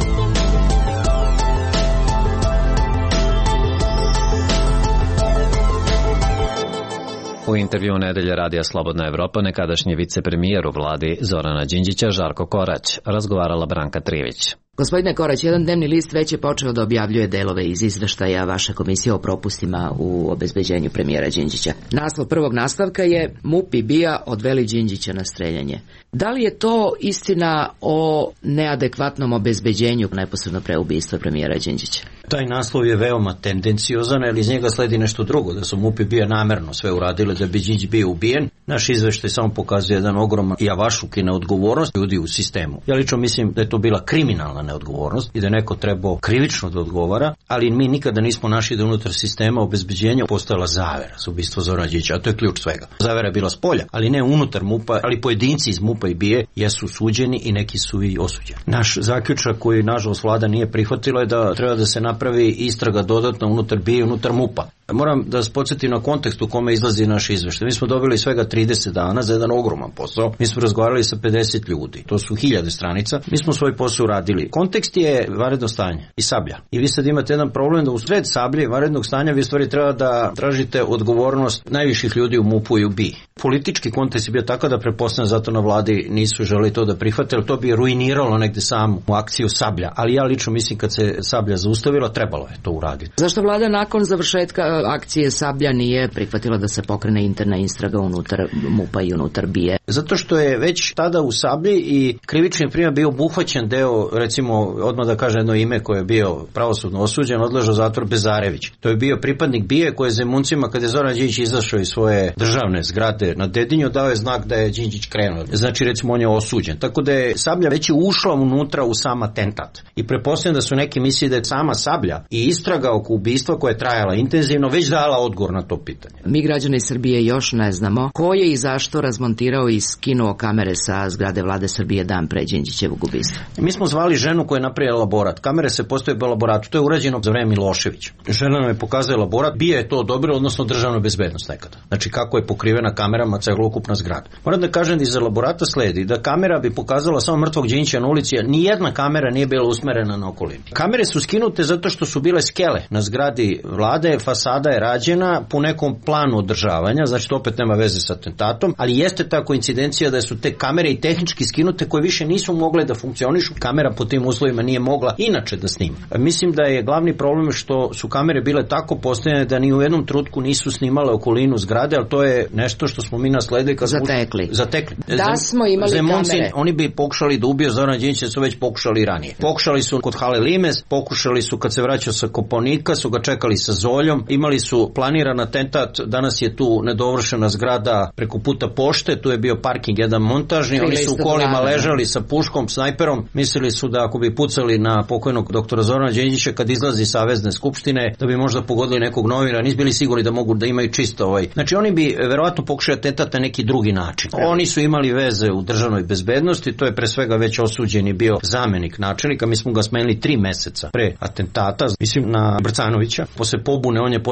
U intervju nedelje Radija Slobodna Evropa nekadašnji vicepremijer u vladi Zorana Đinđića Žarko Korać razgovarala Branka Trivić. Gospodine Korać, jedan dnevni list već je počeo da objavljuje delove iz izveštaja vaše komisije o propustima u obezbeđenju premijera Đinđića. Naslov prvog nastavka je MUP i BIA odveli Đinđića na streljanje. Da li je to istina o neadekvatnom obezbeđenju neposredno pre ubistva premijera Đinđića? Taj naslov je veoma tendenciozan, jer iz njega sledi nešto drugo, da su MUP i BIA namerno sve uradili da bi Đinđić bio ubijen. Naš izveštaj samo pokazuje jedan ogroman javašuk i neodgovornost ljudi u sistemu. Ja lično mislim da je to bila kriminalna neodgovornost i da neko trebao krivično da odgovara, ali mi nikada nismo našli da unutar sistema obezbeđenja postojala zavera za ubistvo Zorana Đinđića, a to je ključ svega. Zavera je bila spolja, ali ne unutar MUP-a, ali pojedinci iz MUP-a i BIA jesu suđeni i neki su i osuđeni. Naš zaključak koji nažalost vlada nije prihvatila je da treba da se napravi istraga dodatno unutar BIA i unutar MUP-a. Moram da vas podsjetim na kontekst u kome izlazi naš izveštaj. Mi smo dobili svega 30 dana za jedan ogroman posao. Mi smo razgovarali sa 50 ljudi. To su 1000 stranica. Mi smo svoj posao uradili. Kontekst je vanredno stanje i Sablja. I vi sad imate jedan problem da u sred Sablje vanrednog stanja vi stvari treba da tražite odgovornost najviših ljudi u MUP-u i u BIA. Politički kontekst je bio tako da pretpostavljam zato na vladi nisu želeli to da prihvate, jer to bi ruiniralo negde samu akciju Sablja. Ali ja lično mislim kad se Sablja zaustavila, trebalo je to uraditi. Zašto vlada nakon završetka akcije Sablja nije prihvatila da se pokrene interna istraga unutar MUP-a i unutar BIA? Zato što je već tada u Sablji i krivični prijem bio obuhvaćen deo, recimo odmah da kaže jedno ime koje je bio pravosudno osuđen, odležao zatvor Bezarević. To je bio pripadnik BIA koji je Zemuncima, kada je Zoran Đinđić izašao iz svoje državne zgrade na Dedinju, dao je znak da je Đinđić krenuo. Znači recimo on je osuđen. Tako da je Sablja već ušla unutra u sam atentat. I pretpostavljam da su neki mislili da je sama Sablja i istraga oko ubistva koja je trajala intenzivno već dala odgovor na to pitanje. Mi građani Srbije još ne znamo ko je i zašto razmontirao i skinuo kamere sa zgrade vlade Srbije dan pre Đinđićevog ubistva. Mi smo zvali ženu koja je napravila elaborat. Kamere se postoje po elaboratu. To je urađeno za vreme Miloševića. Žena nam je pokazala elaborat. BIA je to odobrila, odnosno državna bezbednost nekada. Znači kako je pokrivena kamerama celokupna zgrada. Moram da kažem da iz elaborata sledi da kamera bi pokazala samo mrtvog Đinđića na ulici, a ni jedna kamera nije bila usmerena na okolinu. Kamere su skinute zato što su bile skele na zgradi vlade, fasada je rađena po nekom planu održavanja, znači to opet nema veze sa atentatom, ali jeste ta koincidencija da su te kamere i tehnički skinute koje više nisu mogle da funkcionišu. Kamera po tim uslovima nije mogla inače da snima. Mislim da je glavni problem što su kamere bile tako postavljene da ni u jednom trenutku nisu snimale okolinu zgrade, ali to je nešto što smo mi nasledili kad zatekli. Da smo imali Zemunci, kamere. Oni bi pokušali da ubiju Zorana Đinđića, su već pokušali ranije. Pokušali su kod Hale Limes, pokušali su kad se vraćao sa Kopaonika, su ga čekali sa Zoljom, imali su planiran atentat, danas je tu nedovršena zgrada preko puta pošte, tu je bio parking jedan montažni, oni su u kolima ležali sa puškom, snajperom, mislili su da ako bi pucali na pokojnog doktora Zorana Đinđića kad izlazi Savezne skupštine, da bi možda pogodili nekog novinara, nisu bili sigurni da mogu da imaju čisto Znači oni bi verovatno pokušali atentat na neki drugi način. Oni su imali veze u državnoj bezbednosti, to je pre svega već osuđeni bio zamenik načelnika, mi smo ga smenili 3 meseca pre atentata, mislim na Brcanovića. Posle pobune on je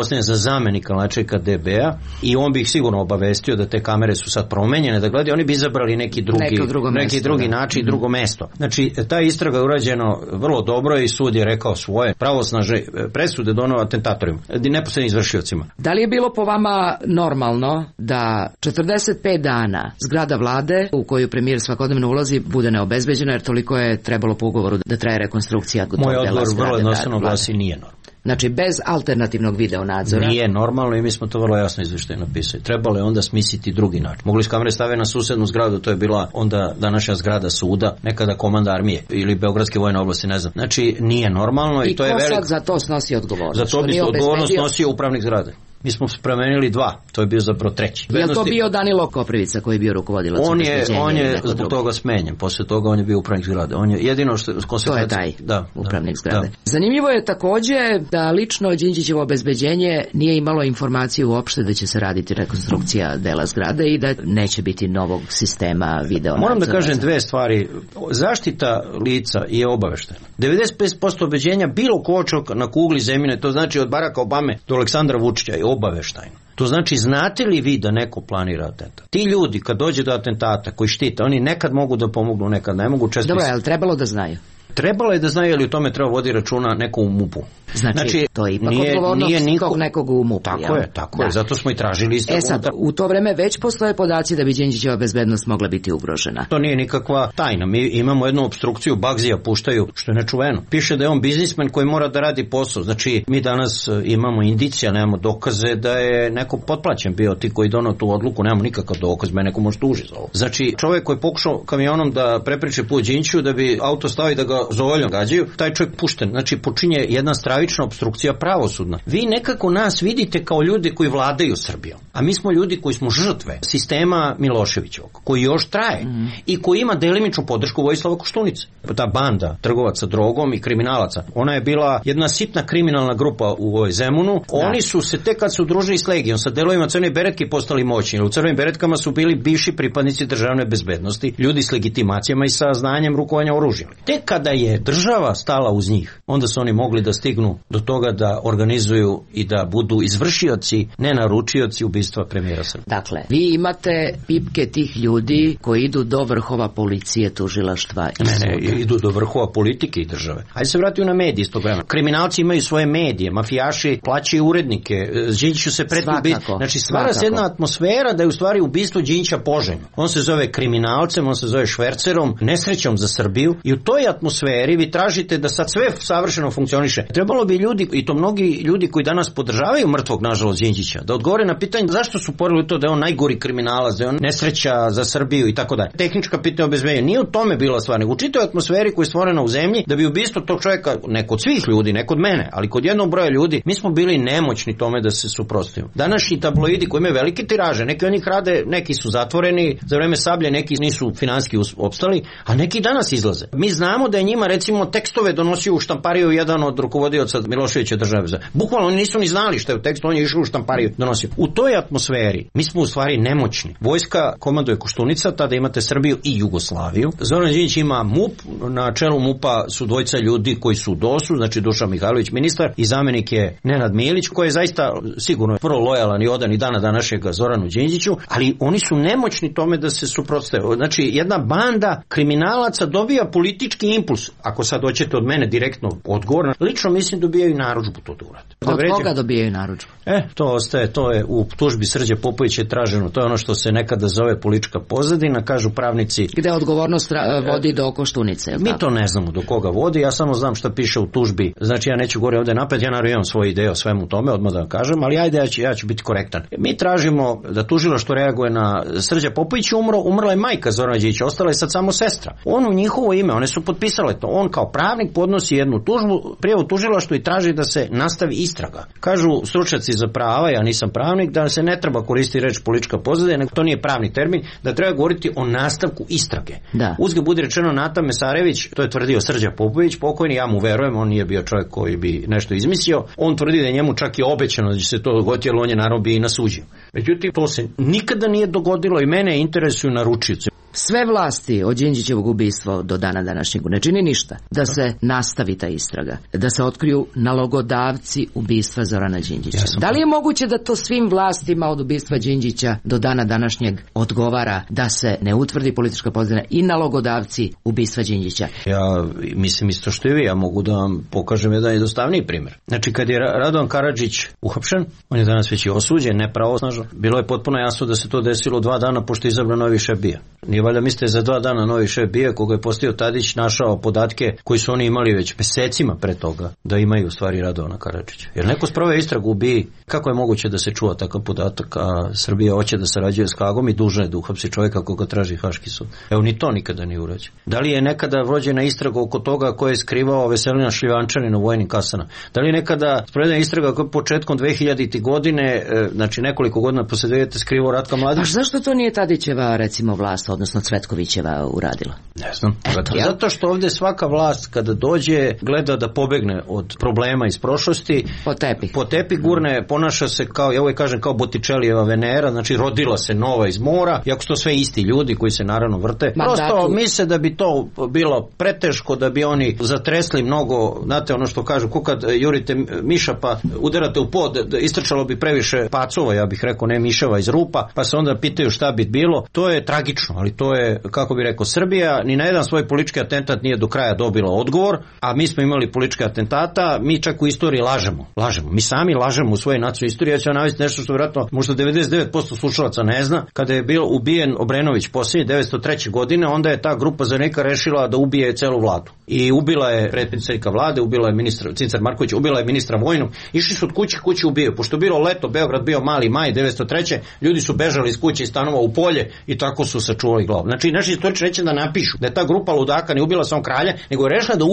postavljen za zamenika načelnika DB-a i on bi ih sigurno obavestio da te kamere su sad promenjene, da gledaju, oni bi izabrali neki drugi način, drugo mesto. Znači, ta istraga je urađena vrlo dobro i sud je rekao svoje pravosnažne presude doneo atentatorima, neposrednim izvršiocima. Da li je bilo po vama normalno da 45 dana zgrada vlade u koju premijer svakodnevno ulazi bude neobezbeđena, jer toliko je trebalo po ugovoru da traje rekonstrukcija tog dela zgrade? Moj odgovor vrlo jednostavno glasi nije normalno. Znači, bez alternativnog video nadzora? Nije normalno i mi smo to vrlo jasno izveštaj napisali. Trebalo je onda smisliti drugi način. Mogli su kamere staviti na susednu zgradu, to je bila onda današnja zgrada suda, nekada komanda armije ili Beogradske vojne oblasti, ne znam. Znači, nije normalno i to je veliko. I ko sad za to snosi odgovornost? Za to bi se odgovornost nosio upravnik zgrade. Mi smo promenili 2, to je bio zapravo 3. Je li to bio Danilo Koprivica koji je bio rukovodilac obezbeđenja? On je zbog toga smenjen, posle toga on je bio upravnik zgrade. On je jedino što to je taj upravnik zgrade. Da. Zanimljivo je takođe da lično Đinđićevo obezbeđenje nije imalo informaciju uopšte da će se raditi rekonstrukcija dela zgrade i da neće biti novog sistema video nadzora. Moram da kažem 2 stvari. Zaštita lica je obaveštena. 95% obezbeđenja bilo ko na kugli zemljine, to znači od Baracka Obame do Aleksandra Vučića, je obaveštajno. To znači, znate li vi da neko planira atentat? Ti ljudi kad dođe do atentata koji štite, oni nekad mogu da pomognu, nekad ne mogu. Dobro, je li trebalo da znaju? Trebalo je da znaju, ali u tome treba vodi računa neko u MUP-u. Znači, to je ipak odgovornost tog nekog u MUP-u. Tako je, zato smo i tražili istragu. Sad, u to vreme već postoje podaci da bi Đinđićeva bezbednost mogla biti ugrožena. To nije nikakva tajna. Mi imamo jednu opstrukciju, Bagzija puštaju, što je nečuveno. Piše da je on biznismen koji mora da radi posao. Znači, mi danas imamo indicija, nemamo dokaze da je neko potplaćen bio, ti koji donao tu odluku, nemamo nikakav dokaz, me neko može tuži za ovo. Znači, čovjek koji je pokušao kamionom da prepriče put Đinđiću da bi auto stavi da ga zovoljom gađaju, taj čovjek pušten. Znači, počinje jedna stravična opstrukcija pravosudna. Vi nekako nas vidite kao ljudi koji vladaju Srbijom, a mi smo ljudi koji smo žrtve sistema Miloševićevog, koji još traje i koji ima delimičnu podršku Vojislava Koštunice. Ta banda trgovaca drogom i kriminalaca, ona je bila jedna sitna kriminalna grupa u ovoj Zemunu. Oni su se tek kad su udružili s Legijom, sa delovima Crne beretke postali moćni. U Crvenim beretkama su bili bivši pripadnici državne bezbednosti, ljudi s legitimacijama i sa znanjem rukovanja oružjem. Tek kada je država stala uz njih, onda su oni mogli da stignu do toga da organizuju i da budu izvršioci, ne naručioci ubistva premijera Srbije. Dakle, vi imate pipke tih ljudi koji idu do vrhova policije, tužilaštva i suda. Ne, idu do vrhova politike i države. Hajde se vratimo na medije istog vremena. Kriminalci imaju svoje medije, mafijaši plaćaju urednike, Đinđiću se pretpostavlja. Znači, stvara se jedna atmosfera da je u stvari ubistvo Đinđića poželjno. On se zove kriminalcem, on se zove švercerom, nesrećom za Srbiju i u toj atmosferi vi tražite da sad sve savršeno funkcioniše. Trebalo bi ljudi, i to mnogi ljudi koji danas podržavaju mrtvog, nažalost, Đinđića, da odgovore na pitanje zašto su porili to da je on najgori kriminalac, da je on nesreća za Srbiju i tako dalje. Tehnička pitanja obezbeđenja. Nije u tome bila stvar, nego u čitoj atmosferi koja je stvorena u zemlji da bi ubistvo tog čovjeka, ne kod svih ljudi, ne kod mene, ali kod jednog broja ljudi, mi smo bili nemoćni tome da se suprotstavimo. Današnji tabloidi koji imaju velike tiraže, neki od njih rade, neki su zatvoreni za vreme Sablje, neki nisu finansijski opstali, a neki danas izlaze. Mi znamo da je njima recimo tekstove donosio u štampariju jedan od rukovodioca Miloševića države. Bukvalno oni nisu ni znali što je u tekstu, on je išao u štampariju donosio. U toj atmosferi mi smo u stvari nemoćni. Vojska komanduje Koštunica, tada imate Srbiju i Jugoslaviju. Zoran Đinđić ima MUP, na čelu MUP-a su dvojica ljudi koji su u DOS-u, znači Dušan Mihajlović ministar i zamenik je Nenad Milić, koji je zaista sigurno vrlo lojalan i odan i dana današnjega Zoranu Đinđiću, ali oni su nemoćni tome da se suprotstave. Znači jedna banda kriminalaca dobija politički impuls. Ako sad hoćete od mene direktno odgovor, lično mislim dobijaju narudžbu to da urade. Od koga dobijaju narudžbu? To ostaje, to je u tužbi Srđe Popovića traženo, to je ono što se nekada zove politička pozadina, kažu pravnici. Gde odgovornost vodi do Koštunice? Mi to ne znamo do koga vodi, ja samo znam šta piše u tužbi, znači ja neću gore ovde napad, ja naravno imam svoje ideje o svemu tome, odmah da vam kažem, ali ajde ja ću biti korektan. Mi tražimo da tužilaštvo reaguje na Srđa Popović umrla je majka Zorana Đinđića, ostala je sad samo sestra. On u njihovo ime, one su potpisale to, on kao pravnik podnosi jednu tužbu, prijavu tužilaštvu i traži da se nastavi istraga. Kažu stručnjaci za prava, ja nisam pravnik, da se ne treba koristiti reč politička pozadina, nego to nije pravni termin, da treba govoriti o nastavku istrage. Uzgred budi rečeno, Nata Mesarević, to je tvrdio Srđa Popović, pokojni, ja mu verujem, on nije bio čovjek koji bi nešto izmislio, on tvrdi da je njemu čak i obećano da će se to dogoditi, jer on je naravno bi i nasuđio. Međutim, to se nikada nije dogodilo i mene interesuju naručioci. Sve vlasti od Đinđićevog ubistva do dana današnjeg ne čini ništa da se nastavi ta istraga, da se otkriju nalogodavci ubistva Zorana Đinđića. Da li je moguće da to svim vlastima od ubistva Đinđića do dana današnjeg odgovara da se ne utvrdi politička pozadina i nalogodavci ubistva Đinđića? Ja mislim isto što i vi, ja mogu da vam pokažem jedan jednostavniji primjer. Znači, kad je Radovan Karadžić uhapšen, on je danas već i osuđen, nepravosnažno. Bilo je potpuno jasno da se to desilo 2 dana pošto je izabran novi šef BIA. Nije valjda mislite za 2 dana novi šef BIA, koga je postao Tadić, našao podatke koji su oni imali već mesecima pre toga, da imaju u stvari Radovana Karadžića. Jer neko sproveo istragu u BIA, kako je moguće da se čuva takav podatak, a Srbija hoće da sarađuje s Hagom i dužna je da uhapsi čovjeka koga traži Haški sud. Evo, ni to nikada nije urađeno. Da li je nekada vođena istraga oko toga ko je skrivao Veselina Šljivančanina u vojnim kasama? Da li je nekada sprovedena istraga koja je početkom 2000. godine, znači nekoliko godina posle 2000. skrivao Ratka Mladića? A zašto to nije Tadićeva, recimo, vlast, odnosno Cvetkovićeva uradila? Ne znam. Zato što ovdje svaka vlast kada dođe gleda da pobegne od problema iz prošlosti, po tepi gurne, ponaša se kao, ja uvijek kažem, kao Botticellijeva Venera, znači rodila se nova iz mora, iako su to sve isti ljudi koji se naravno vrte. Prosto misle da bi to bilo preteško, da bi oni zatresli mnogo, znate ono što kažu, ko kad jurite miša pa udarate u pod, istrčalo bi previše pacova, ja bih rekao, ne miševa iz rupa, pa se onda pitaju šta bi bilo. To je tragično, ali to je, kako bi rekao, Srbija ni na jedan svoj politički atentat nije do kraja dobila odgovor, a mi smo imali političke atentata, mi čak u istoriji lažemo. Mi sami lažemo u svojoj nacionalnoj istoriji. Ja ću vam navesti nešto što vjerojatno možda 99% slušalaca ne zna. Kada je bio ubijen Obrenović posljednji 1903. godine, onda je ta grupa zanika rešila da ubije celu vladu. I ubila je predsjednika vlade, ubila je ministra Cincar Marković, ubila je ministra vojnog. Išli su od kuće ubijaju. Pošto je bilo leto, Beograd bio mali maj 1903. Ljudi su bežali iz kuće i stanova u polje i tako su sačuvali glavu. Znači, naši istoričari neće da napišu da je ta grupa ludaka ne ubila samo kralja, nego je rešila da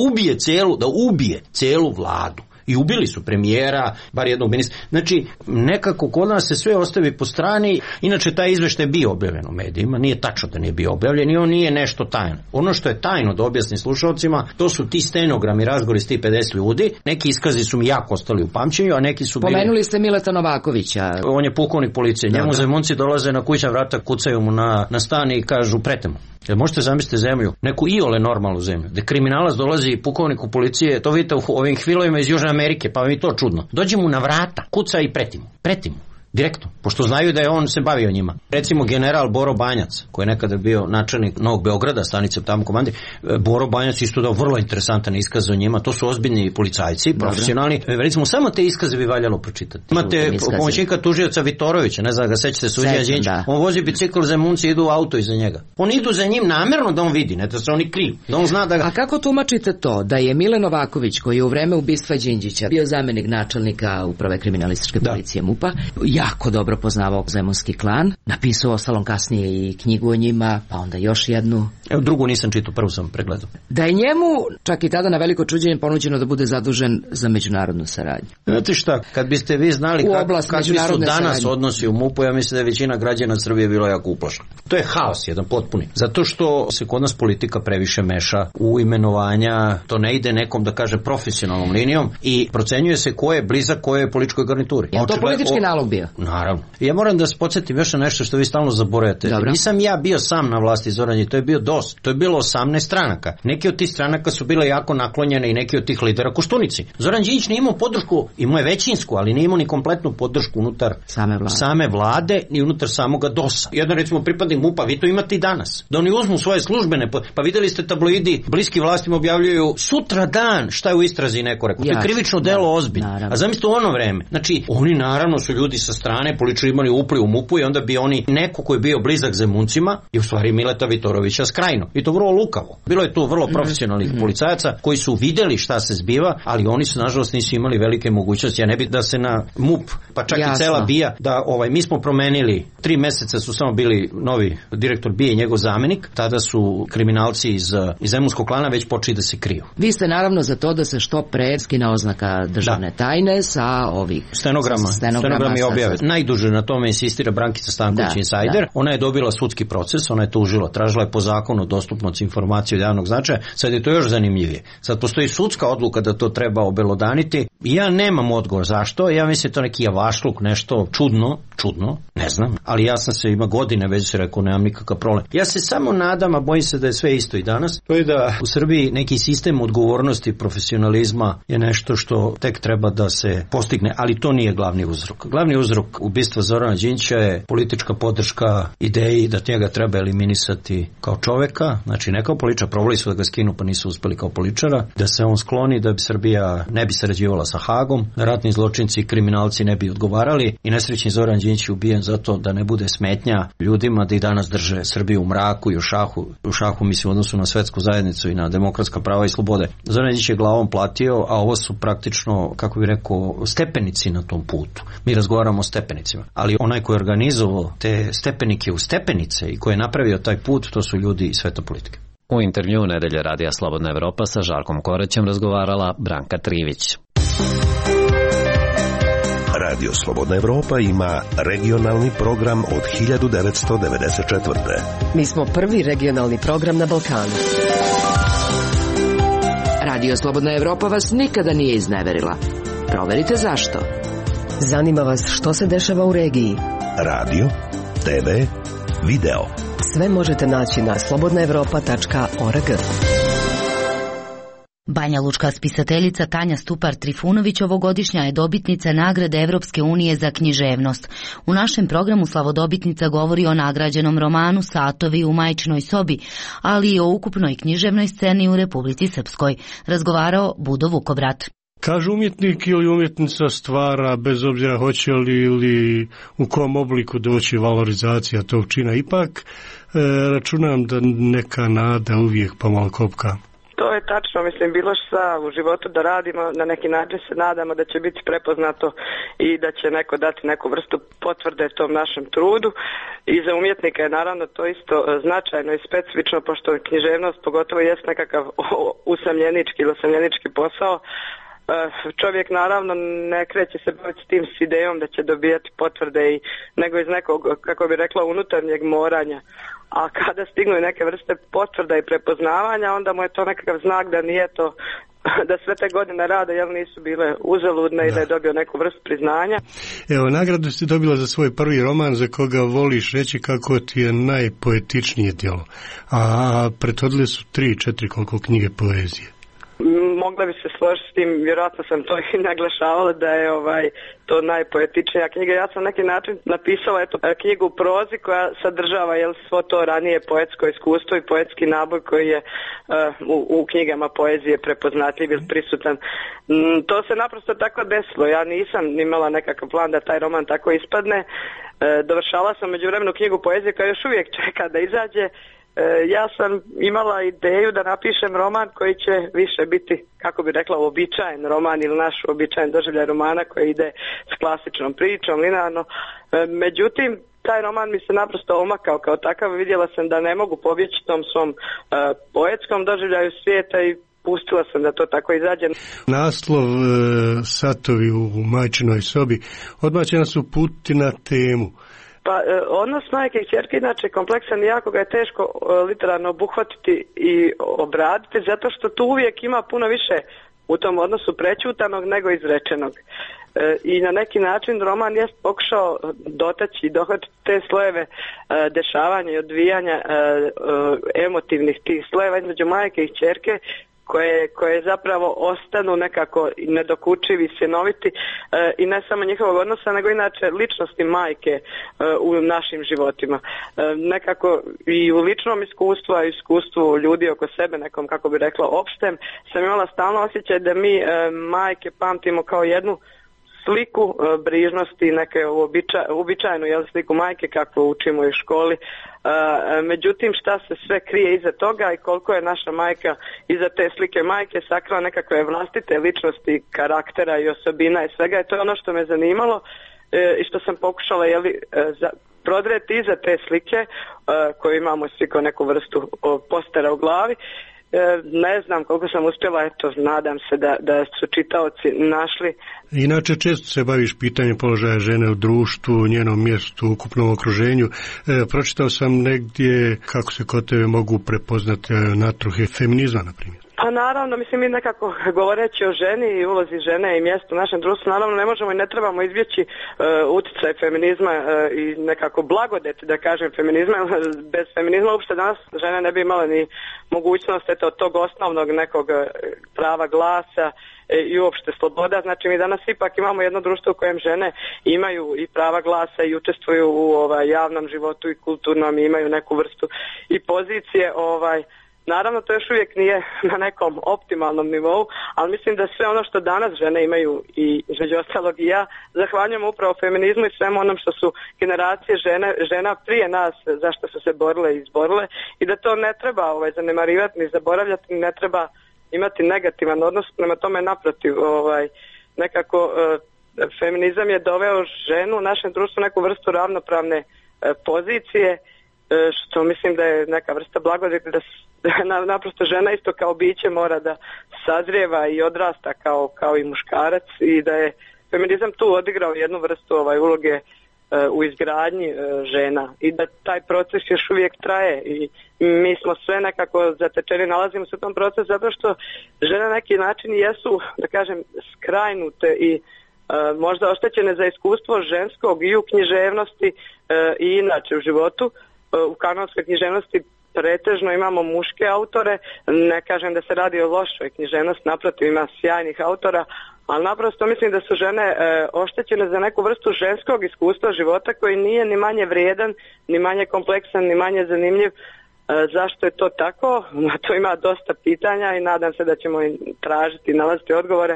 ubije celu vladu. I ubili su premijera, bar jednog ministra. Znači, nekako kod nas se sve ostavi po strani. Inače, taj izveštaj je bio objavljen u medijima. Nije tačno da nije bio objavljen i on nije nešto tajno. Ono što je tajno, da objasnim slušalcima, to su ti stenogrami, razgovori s ti 50 ljudi. Neki iskazi su mi jako ostali u pamćenju, a neki su bili... Pomenuli ste Mileta Novakovića. On je pukovnik policije. Njemu zemunci dolaze na kućna vrata, kucaju mu na stan i kažu pretemu. Jer možete zamisliti zemlju, neku iole normalnu zemlju, gde kriminalac dolazi pukovniku policije, to vidite u ovim hvilovima iz Južne Amerike, pa vam je to čudno. Dođe mu na vrata, kuca i preti mu. Direktno, pošto znaju da je on se bavio njima. Recimo general Boro Banjac, koji je nekada bio načelnik Novog Beograda, stanice tamo komandi, Boro Banjac isto dao vrlo interesantan iskaz o njima, to su ozbiljni policajci, profesionalni. Recimo, samo te iskaze bi valjalo pročitati. Imate pomoćnika tužioca Vitorovića, ne znam da ga sećate, sudija Đinđić, on vozi bicikl, zemunci idu u auto iza njega. Oni idu za njim namerno da on vidi, ne da se oni kriju, da on zna da ga... A kako tumačite to da je Mile Novaković, koji je u vreme ubistva Đinđića bio zamenik načelnika uprave kriminalističke policije MUP-a, jako dobro poznavao zemunski klan, napisao ostalom kasnije i knjigu o njima, pa onda još jednu. Evo, drugu nisam čitao, prvu sam pregledao. Da je njemu čak i tada na veliko čuđenje ponuđeno da bude zadužen za međunarodnu saradnju. Znate šta, kad biste vi znali kakvi su danas odnosi u MUP-u, ja mislim da je većina građana Srbije bilo jako uplašena. To je haos jedan potpuni. Zato što se kod nas politika previše meša u imenovanja, to ne ide nekom, da kaže, profesionalnom linijom i procenjuje se ko je blizak kojoj političkoj garnituri. Je to politički nalog bio? Naravno. Ja moram da se podsjetim još na nešto što vi stalno zaboravljate. Nisam ja bio sam na vlasti, Zoran, to je bio DOS. To je bilo 18 stranaka. Neki od tih stranaka su bile jako naklonjene i neki od tih lidera Koštunici. Zoran Đinđić nije imao podršku, imao je većinsku, ali nije imao ni kompletnu podršku unutar same vlade ni unutar samoga DOS-a. Jedan, recimo, pripadnik MUP-a, vi to imate i danas. Da oni uzmu svoje službene, pa videli ste tabloidi, bliski vlastima objavljuju sutra dan šta je u istrazi neko rekao. To je krivično delo ozbiljno. A zamislite u ono vreme. Znači, oni naravno su ljudi sa strane, političari imali upliv u MUP-u i onda bi oni, neko ko je bio blizak zemuncima, i u stvari Mileta Vitorovića skrajno. I to vrlo lukavo. Bilo je tu vrlo profesionalnih policajaca koji su videli šta se zbiva, ali oni su, nažalost, nisu imali velike mogućnosti. Ja ne bih da se na MUP, pa čak i cela BIA, da mi smo promenili, 3 meseca su samo bili novi direktor BIA i njegov zamenik, tada su kriminalci iz zemunskog klana već počeli da se kriju. Vi ste naravno za to da se što pre skine oznaka državne tajne sa ovih stenogrami objave. 2009. Najduže na tome insistira Brankica Stanković Insider. Ona je dobila sudski proces, ona je tužila, tražila je po zakonu dostupnost informacije od javnog značaja. Sad je to još zanimljivije. Sad postoji sudska odluka da to treba obelodaniti. Ja nemam odgovor zašto. Ja mislim to neki javašluk, nešto čudno, ne znam. Ali ja sam se, ima godine već se rekao, nemam nikakav problem. Ja se samo nadam, a bojim se da je sve isto i danas. To je da u Srbiji neki sistem odgovornosti, profesionalizma je nešto što tek treba da se postigne, ali to nije glavni uzrok. Glavni uzrok ubistva Zorana Đinđića je politička podrška ideji da njega treba eliminisati kao čoveka, znači ne kao političara, probali su da ga skinu pa nisu uspeli kao političara, da se on skloni, da bi Srbija ne bi sarađivala sa Hagom, da ratni zločinci i kriminalci ne bi odgovarali i nesrećni Zoran Đinđić je ubijen zato da ne bude smetnja ljudima da i danas drže Srbiju u mraku i u šahu mislim u odnosu na svetsku zajednicu i na demokratska prava i slobode. Zoran Đinđić je glavom platio, a ovo su praktično, kako bih rekao, stepenici na tom putu. Mi razgovaramo o stepenicima, ali onaj koji je organizovao te stepenike u stepenice i koji je napravio taj put, to su ljudi iz sveta politike. U intervju Nedelje radija Slobodna Evropa sa Žarkom Koraćem razgovarala Branka Trivić. Radio Slobodna Evropa ima regionalni program od 1994. Mi smo prvi regionalni program na Balkanu. Radio Slobodna Evropa vas nikada nije izneverila. Proverite zašto. Zanima vas što se dešava u regiji. Radio, TV, video. Sve možete naći na slobodnaevropa.org. Banjalučka spisateljica Tanja Stupar-Trifunović ovogodišnja je dobitnica nagrade Evropske unije za književnost. U našem programu slavodobitnica govori o nagrađenom romanu Satovi u majčinoj sobi, ali i o ukupnoj književnoj sceni u Republici Srpskoj. Razgovarao Budo Vukobrat. Kažu umjetnik ili umjetnica stvara bez obzira hoće li ili u kom obliku doći valorizacija tog čina. Ipak računam da neka nada uvijek pomalo kopka. To je tačno, mislim, bilo šta u životu da radimo, na neki način se nadamo da će biti prepoznato i da će neko dati neku vrstu potvrde tom našem trudu. I za umjetnika je naravno to isto značajno i specifično, pošto književnost pogotovo jest nekakav usamljenički ili osamljenički posao. Čovjek naravno ne kreće se baviti s tim s idejom da će dobijati potvrde nego iz nekog, kako bi rekla, unutarnjeg moranja. A kada stignu neke vrste potvrda i prepoznavanja, onda mu je to nekakav znak da nije to, da sve te godine rada nisu bile uzaludne i da je dobio neku vrstu priznanja. Evo, nagradu si dobila za svoj prvi roman za koga voliš reći kako ti je najpoetičnije djelo. A prethodile su 3-4 koliko knjige poezije. Mogla bi se složiti s tim, vjerojatno sam to i naglašavala da je to najpoetičnija knjiga. Ja sam na neki način napisala knjigu u prozi koja sadržava svo to ranije poetsko iskustvo i poetski naboj koji je u knjigama poezije prepoznatljiv ili prisutan. To se naprosto tako desilo. Ja nisam imala nekakav plan da taj roman tako ispadne. Dovršala sam međuvremenu knjigu poezije koja još uvijek čeka da izađe. Ja sam imala ideju da napišem roman koji će više biti, kako bi rekla, uobičajen roman ili naš uobičajen doživljaj romana koji ide s klasičnom pričom, linearno. Međutim, taj roman mi se naprosto omakao kao takav. Vidjela sam da ne mogu pobjeći tom svom poetskom doživljaju svijeta i pustila sam da to tako izađe. Naslov Satovi u majčinoj sobi odmah će nas uputiti na temu. Pa odnos majke i kćerke inače kompleksan i jako ga je teško literarno obuhvatiti i obraditi zato što tu uvijek ima puno više u tom odnosu prećutanog nego izrečenog. I na neki način roman je pokušao dotaći i dohvatiti te slojeve dešavanja i odvijanja emotivnih tih slojeva između majke i kćerke koje zapravo ostanu nekako nedokučivi, sjenoviti i ne samo njihovog odnosa, nego inače ličnosti majke u našim životima. Nekako i u ličnom iskustvu, a i iskustvu ljudi oko sebe, nekom, kako bi rekla, opštem, sam imala stalno osjećaj da mi majke pamtimo kao jednu sliku brižnosti, neke uobičajenu sliku majke kako učimo u školi. Međutim, šta se sve krije iza toga i koliko je naša majka iza te slike majke sakrila nekakve vlastite ličnosti, karaktera i osobina i svega. I to je ono što me zanimalo i što sam pokušala prodreti iza te slike koju imamo svi kao neku vrstu postera u glavi. Ne znam koliko sam uspjela, eto, nadam se da su čitaoci našli. Inače, često se baviš pitanjem položaja žene u društvu, njenom mjestu, ukupnom okruženju. Pročitao sam negdje kako se kod tebe mogu prepoznati natruhe feminizma, na primjer. Pa naravno, mislim, mi nekako govoreći o ženi i ulozi žene i mjestu u našem društvu, naravno ne možemo i ne trebamo izbjeći utjecaj feminizma i nekako blagodeti, da kažem, feminizma. Bez feminizma uopšte danas žene ne bi imale ni mogućnost tog osnovnog nekog prava glasa i uopšte sloboda. Znači mi danas ipak imamo jedno društvo u kojem žene imaju i prava glasa i učestvuju u javnom životu i kulturnom i imaju neku vrstu i pozicije. Naravno, to još uvijek nije na nekom optimalnom nivou, ali mislim da sve ono što danas žene imaju i između ostalog i ja, zahvaljujem upravo feminizmu i svemu onom što su generacije žena prije nas zašto su se borile i izborile i da to ne treba zanemarivati ni zaboravljati, ne treba imati negativan odnos prema tome, naprotiv, nekako feminizam je doveo ženu u našem društvu neku vrstu ravnopravne pozicije, što mislim da je neka vrsta blagodeti, da naprosto žena isto kao biće mora da sazrijeva i odrasta kao i muškarac i da je feminizam tu odigrao jednu vrstu uloge u izgradnji žena i da taj proces još uvijek traje i mi smo sve nekako zatečeni, nalazimo se u tom procesu zato što žene na neki način jesu, da kažem, skrajnute i možda oštećene za iskustvo ženskog i u književnosti i inače u životu. U kanonskoj književnosti pretežno imamo muške autore, ne kažem da se radi o lošoj književnosti, naprotiv ima sjajnih autora, ali naprosto mislim da su žene oštećene za neku vrstu ženskog iskustva života koji nije ni manje vrijedan, ni manje kompleksan, ni manje zanimljiv. Zašto je to tako? To ima dosta pitanja i nadam se da ćemo tražiti i nalaziti odgovore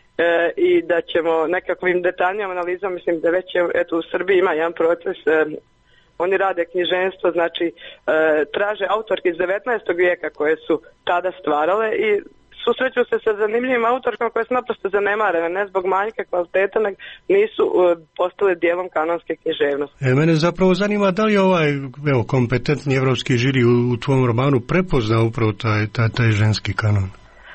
i da ćemo nekakvim detaljnijom analizom, mislim da već u Srbiji ima jedan proces. Oni rade književstvo, znači traže autorke iz 19. vijeka koje su tada stvarale i susreću se sa zanimljivim autorkama koje su naprosto zanemarene, ne zbog manjka kvaliteta, nego nisu postale dijelom kanonske književnosti. Mene zapravo zanima da li kompetentni evropski žiri u tvom romanu prepoznao upravo taj ženski kanon?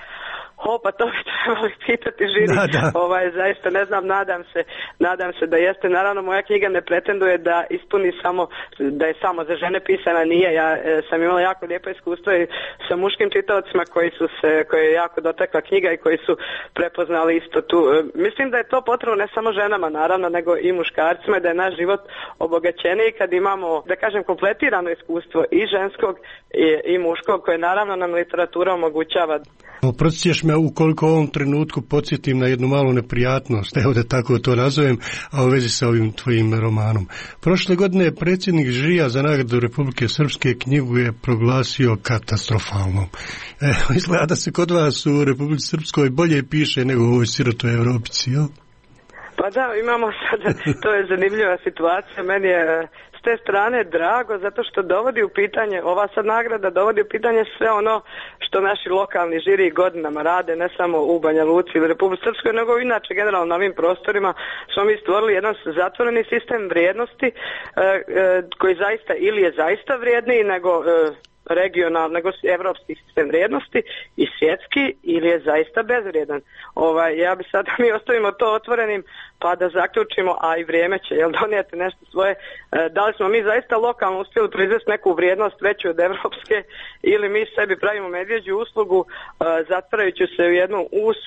Pa to bi trebali pitati žiri, zaista ne znam, nadam se da jeste. Naravno, moja knjiga ne pretenduje da ispuni da je samo za žene pisana, nije. Ja sam imala jako lijepo iskustvo i sa muškim čitaocima koje je jako dotakla knjiga i koji su prepoznali isto tu. Mislim da je to potrebno ne samo ženama, naravno, nego i muškarcima i da je naš život obogaćeniji kad imamo, da kažem, kompletirano iskustvo i ženskog i muškog, koje naravno nam literatura omogućava. Oprostit me ukoliko u ovom trenutku podsjetim na jednu malu neprijatnost, evo da tako to nazovem, a u vezi sa ovim tvojim romanom. Prošle godine je predsjednik žirija za nagradu Republike Srpske knjigu je proglasio katastrofalnom. Izgleda da se kod vas u Republici Srpskoj bolje piše nego u ovoj sirotoj Evropici, jel? Pa da, imamo sad, to je zanimljiva situacija, meni je s te strane drago zato što dovodi u pitanje, ova sad nagrada dovodi u pitanje sve ono što naši lokalni žiri godinama rade, ne samo u Banja Luci ili Republici Srpskoj, nego inače generalno na ovim prostorima smo mi stvorili jedan zatvoreni sistem vrijednosti koji zaista ili je zaista vrijedniji nego regionalni, nego evropski sistem vrijednosti i svjetski, ili je zaista bezvrijedan. Ja bi sad, mi ostavimo to otvorenim pa da zaključimo, a i vrijeme će donijeti nešto svoje. Da li smo mi zaista lokalno uspjeli proizvesti neku vrijednost veću od evropske ili mi sebi pravimo medvjeđu uslugu zatvarajući se u jednu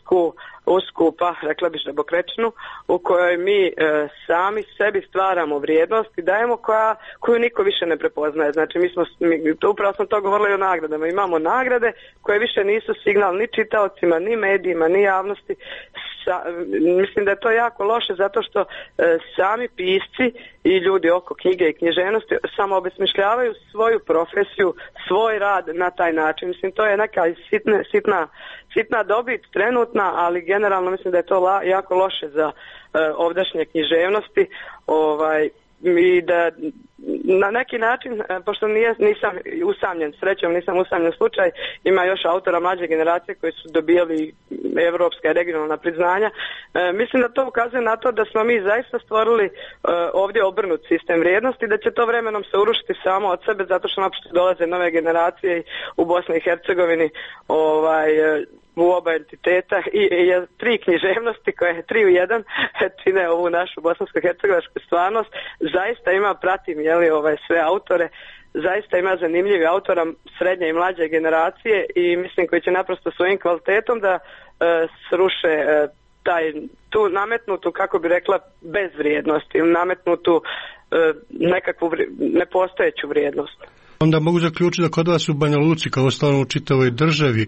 usku, pa rekla bi žabokrečnu, u kojoj mi sami sebi stvaramo vrijednost i dajemo koju niko više ne prepoznaje. Znači upravo sam to govorila i o nagradama. Imamo nagrade koje više nisu signal ni čitaocima, ni medijima, ni javnosti. Mislim da je to jako loše zato što sami pisci i ljudi oko knjige i književnosti samo obesmišljavaju svoju profesiju, svoj rad na taj način. Mislim, to je neka sitna dobit trenutna, ali generalno mislim da je to jako loše za ovdašnje književnosti. i da na neki način, pošto nisam usamljen, srećom nisam usamljen slučaj, ima još autora mlađe generacije koji su dobijali evropska i regionalna priznanja. Mislim da to ukazuje na to da smo mi zaista stvorili ovdje obrnut sistem vrijednosti, da će to vremenom se urušiti samo od sebe, zato što naprosto dolaze nove generacije u Bosni i Hercegovini u oba entiteta i tri književnosti koje 3 u 1 čine ovu našu bosansko-hercegovačku stvarnost. Zaista ima, pratim sve autore, zaista ima zanimljivi autora srednje i mlađe generacije i mislim koji će naprosto svojim kvalitetom da sruše tu nametnutu, kako bi rekla, bezvrijednost ili nametnutu nekakvu nepostojeću vrijednost. Onda mogu zaključiti da kod vas u Banja Luci, kao ostalo u čitavoj državi,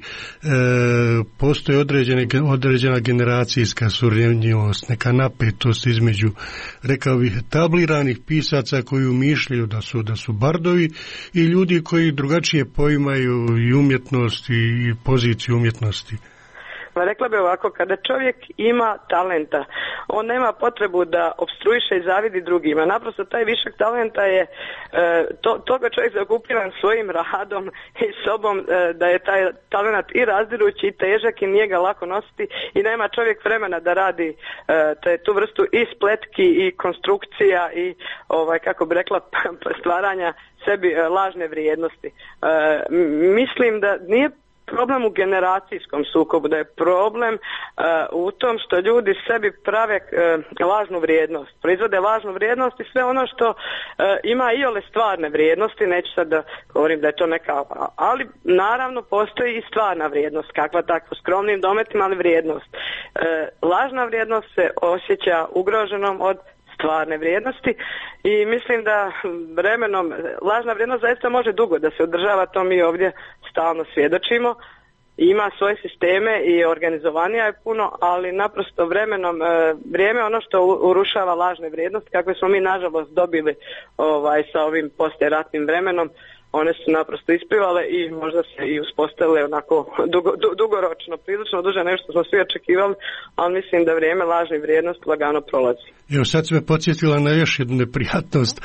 postoji određena generacijska surjevnjivost, neka napetost između, rekao bih, etabliranih pisaca koji umišljaju da su bardovi i ljudi koji drugačije poimaju i umjetnost i poziciju umjetnosti. Rekla bi ovako, kada čovjek ima talenta, on nema potrebu da opstruiše i zavidi drugima. Naprosto taj višak talenta je toga čovjek zakupljivan svojim radom i sobom, da je taj talent i razdirući i težak i nije ga lako nositi i nema čovjek vremena da radi tu vrstu i spletki i konstrukcija i kako bi rekla, stvaranja sebi lažne vrijednosti. Mislim da nije problem u generacijskom sukobu, da je problem u tom što ljudi sebi prave lažnu vrijednost, proizvode lažnu vrijednost i sve ono što ima iole stvarne vrijednosti, neću sad da govorim da je to neka, ali naravno postoji i stvarna vrijednost, kakva takva, skromnim dometima, ali vrijednost. Lažna vrijednost se osjeća ugroženom od stvarne vrijednosti i mislim da vremenom lažna vrijednost zaista može dugo da se održava, to mi ovdje stalno svjedočimo. Ima svoje sisteme i organizovanija je puno, ali naprosto vremenom vrijeme ono što urušava lažne vrijednosti, kakve smo mi nažalost dobili sa ovim poslijeratnim vremenom, one su naprosto isplivale i možda se i uspostavile onako dugoročno, prilično duže nešto smo svi očekivali, ali mislim da vrijeme lažnih vrijednosti lagano prolazi. Evo sad se me podsjetila na još jednu neprijatnost,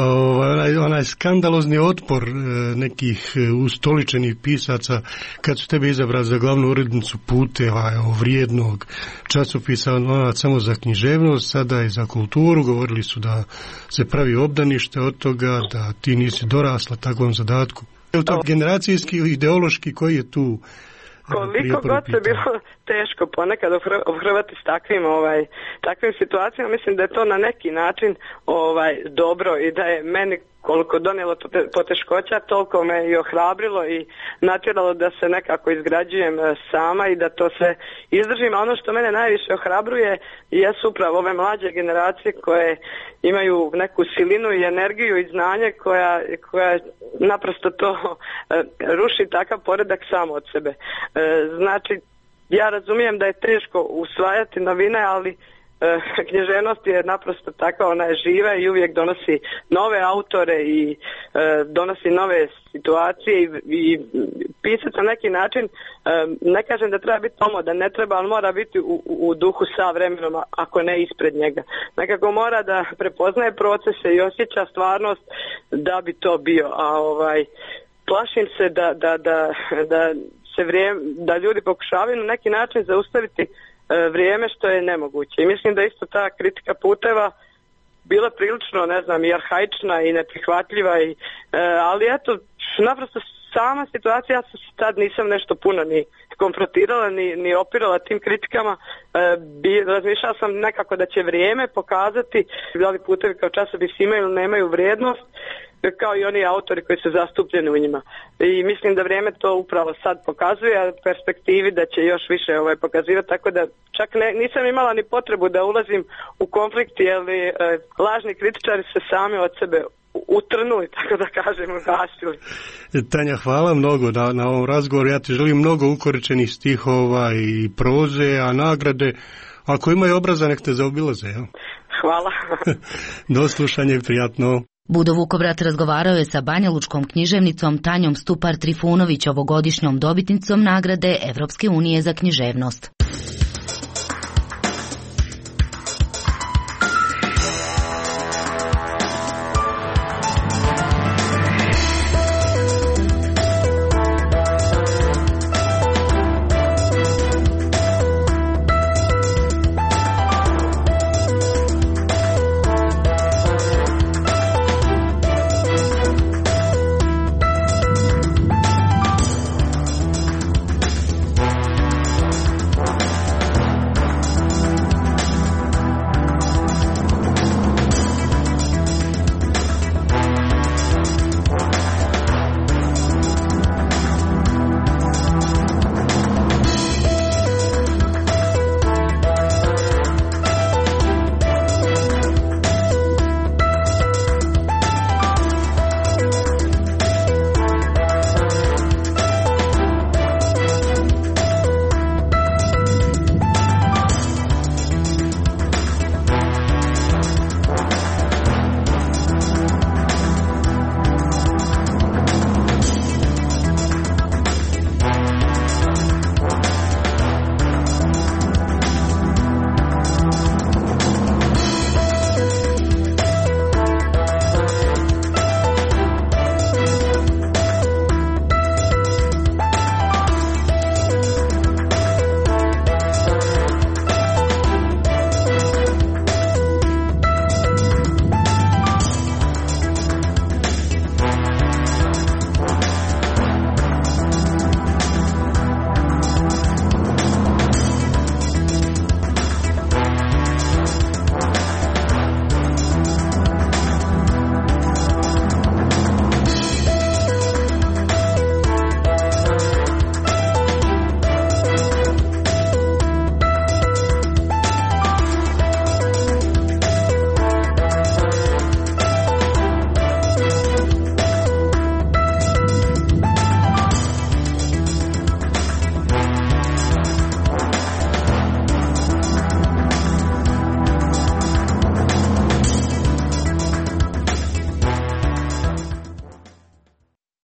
onaj skandalozni otpor nekih ustoličenih pisaca kad su tebe izabrali za glavnu urednicu Puteva, vrijednog časopisa, samo za književnost, sada i za kulturu, govorili su da se pravi obdanište od toga, da ti nisi dorasla takvom zadatku. Je to generacijski, ideološki, koji je tu? Koliko god se bilo teško ponekad obhrvati s takvim situacijama, mislim da je to na neki način dobro i da je meni koliko donijelo poteškoća, toliko me i ohrabrilo i natjeralo da se nekako izgrađujem sama i da to sve izdržim. A ono što mene najviše ohrabruje jesu upravo ove mlađe generacije koje imaju neku silinu i energiju i znanje koja naprosto to ruši takav poredak samo od sebe. Znači, ja razumijem da je teško usvajati novine, ali književnost je naprosto takva, ona je živa i uvijek donosi nove autore i donosi nove situacije i pisati na neki način, ne kažem da treba biti pomodan, ne treba, ali mora biti u duhu sa vremenom, ako ne ispred njega. Nekako mora da prepoznaje procese i osjeća stvarnost da bi to bio, a plašim se da ljudi pokušavaju na neki način zaustaviti vrijeme, što je nemoguće. I mislim da isto ta kritika Puteva bila prilično, i arhaična i neprihvatljiva, ali eto, naprosto sama situacija, ja se tad nisam nešto puno ni konfrontirala, ni opirala tim kritikama. Razmišljala sam nekako da će vrijeme pokazati da li Putevi kao časopis imaju ili nemaju vrijednost, kao i oni autori koji su zastupljeni u njima. I mislim da vrijeme to upravo sad pokazuje, a u perspektivi da će još više pokazivati, tako da čak nisam imala ni potrebu da ulazim u konflikt, jer lažni kritičari se sami od sebe utrnuli, tako da kažem, ugasili. Tanja, hvala mnogo na ovom razgovoru. Ja ti želim mnogo ukoričenih stihova i proze, a nagrade, ako imaju obraza, nek te zaobilaze. Hvala. Do slušanja i prijatno. Budo Vukovrat razgovarao je sa banjalučkom književnicom Tanjom Stupar Trifunović, ovogodišnjom dobitnicom nagrade Evropske unije za književnost.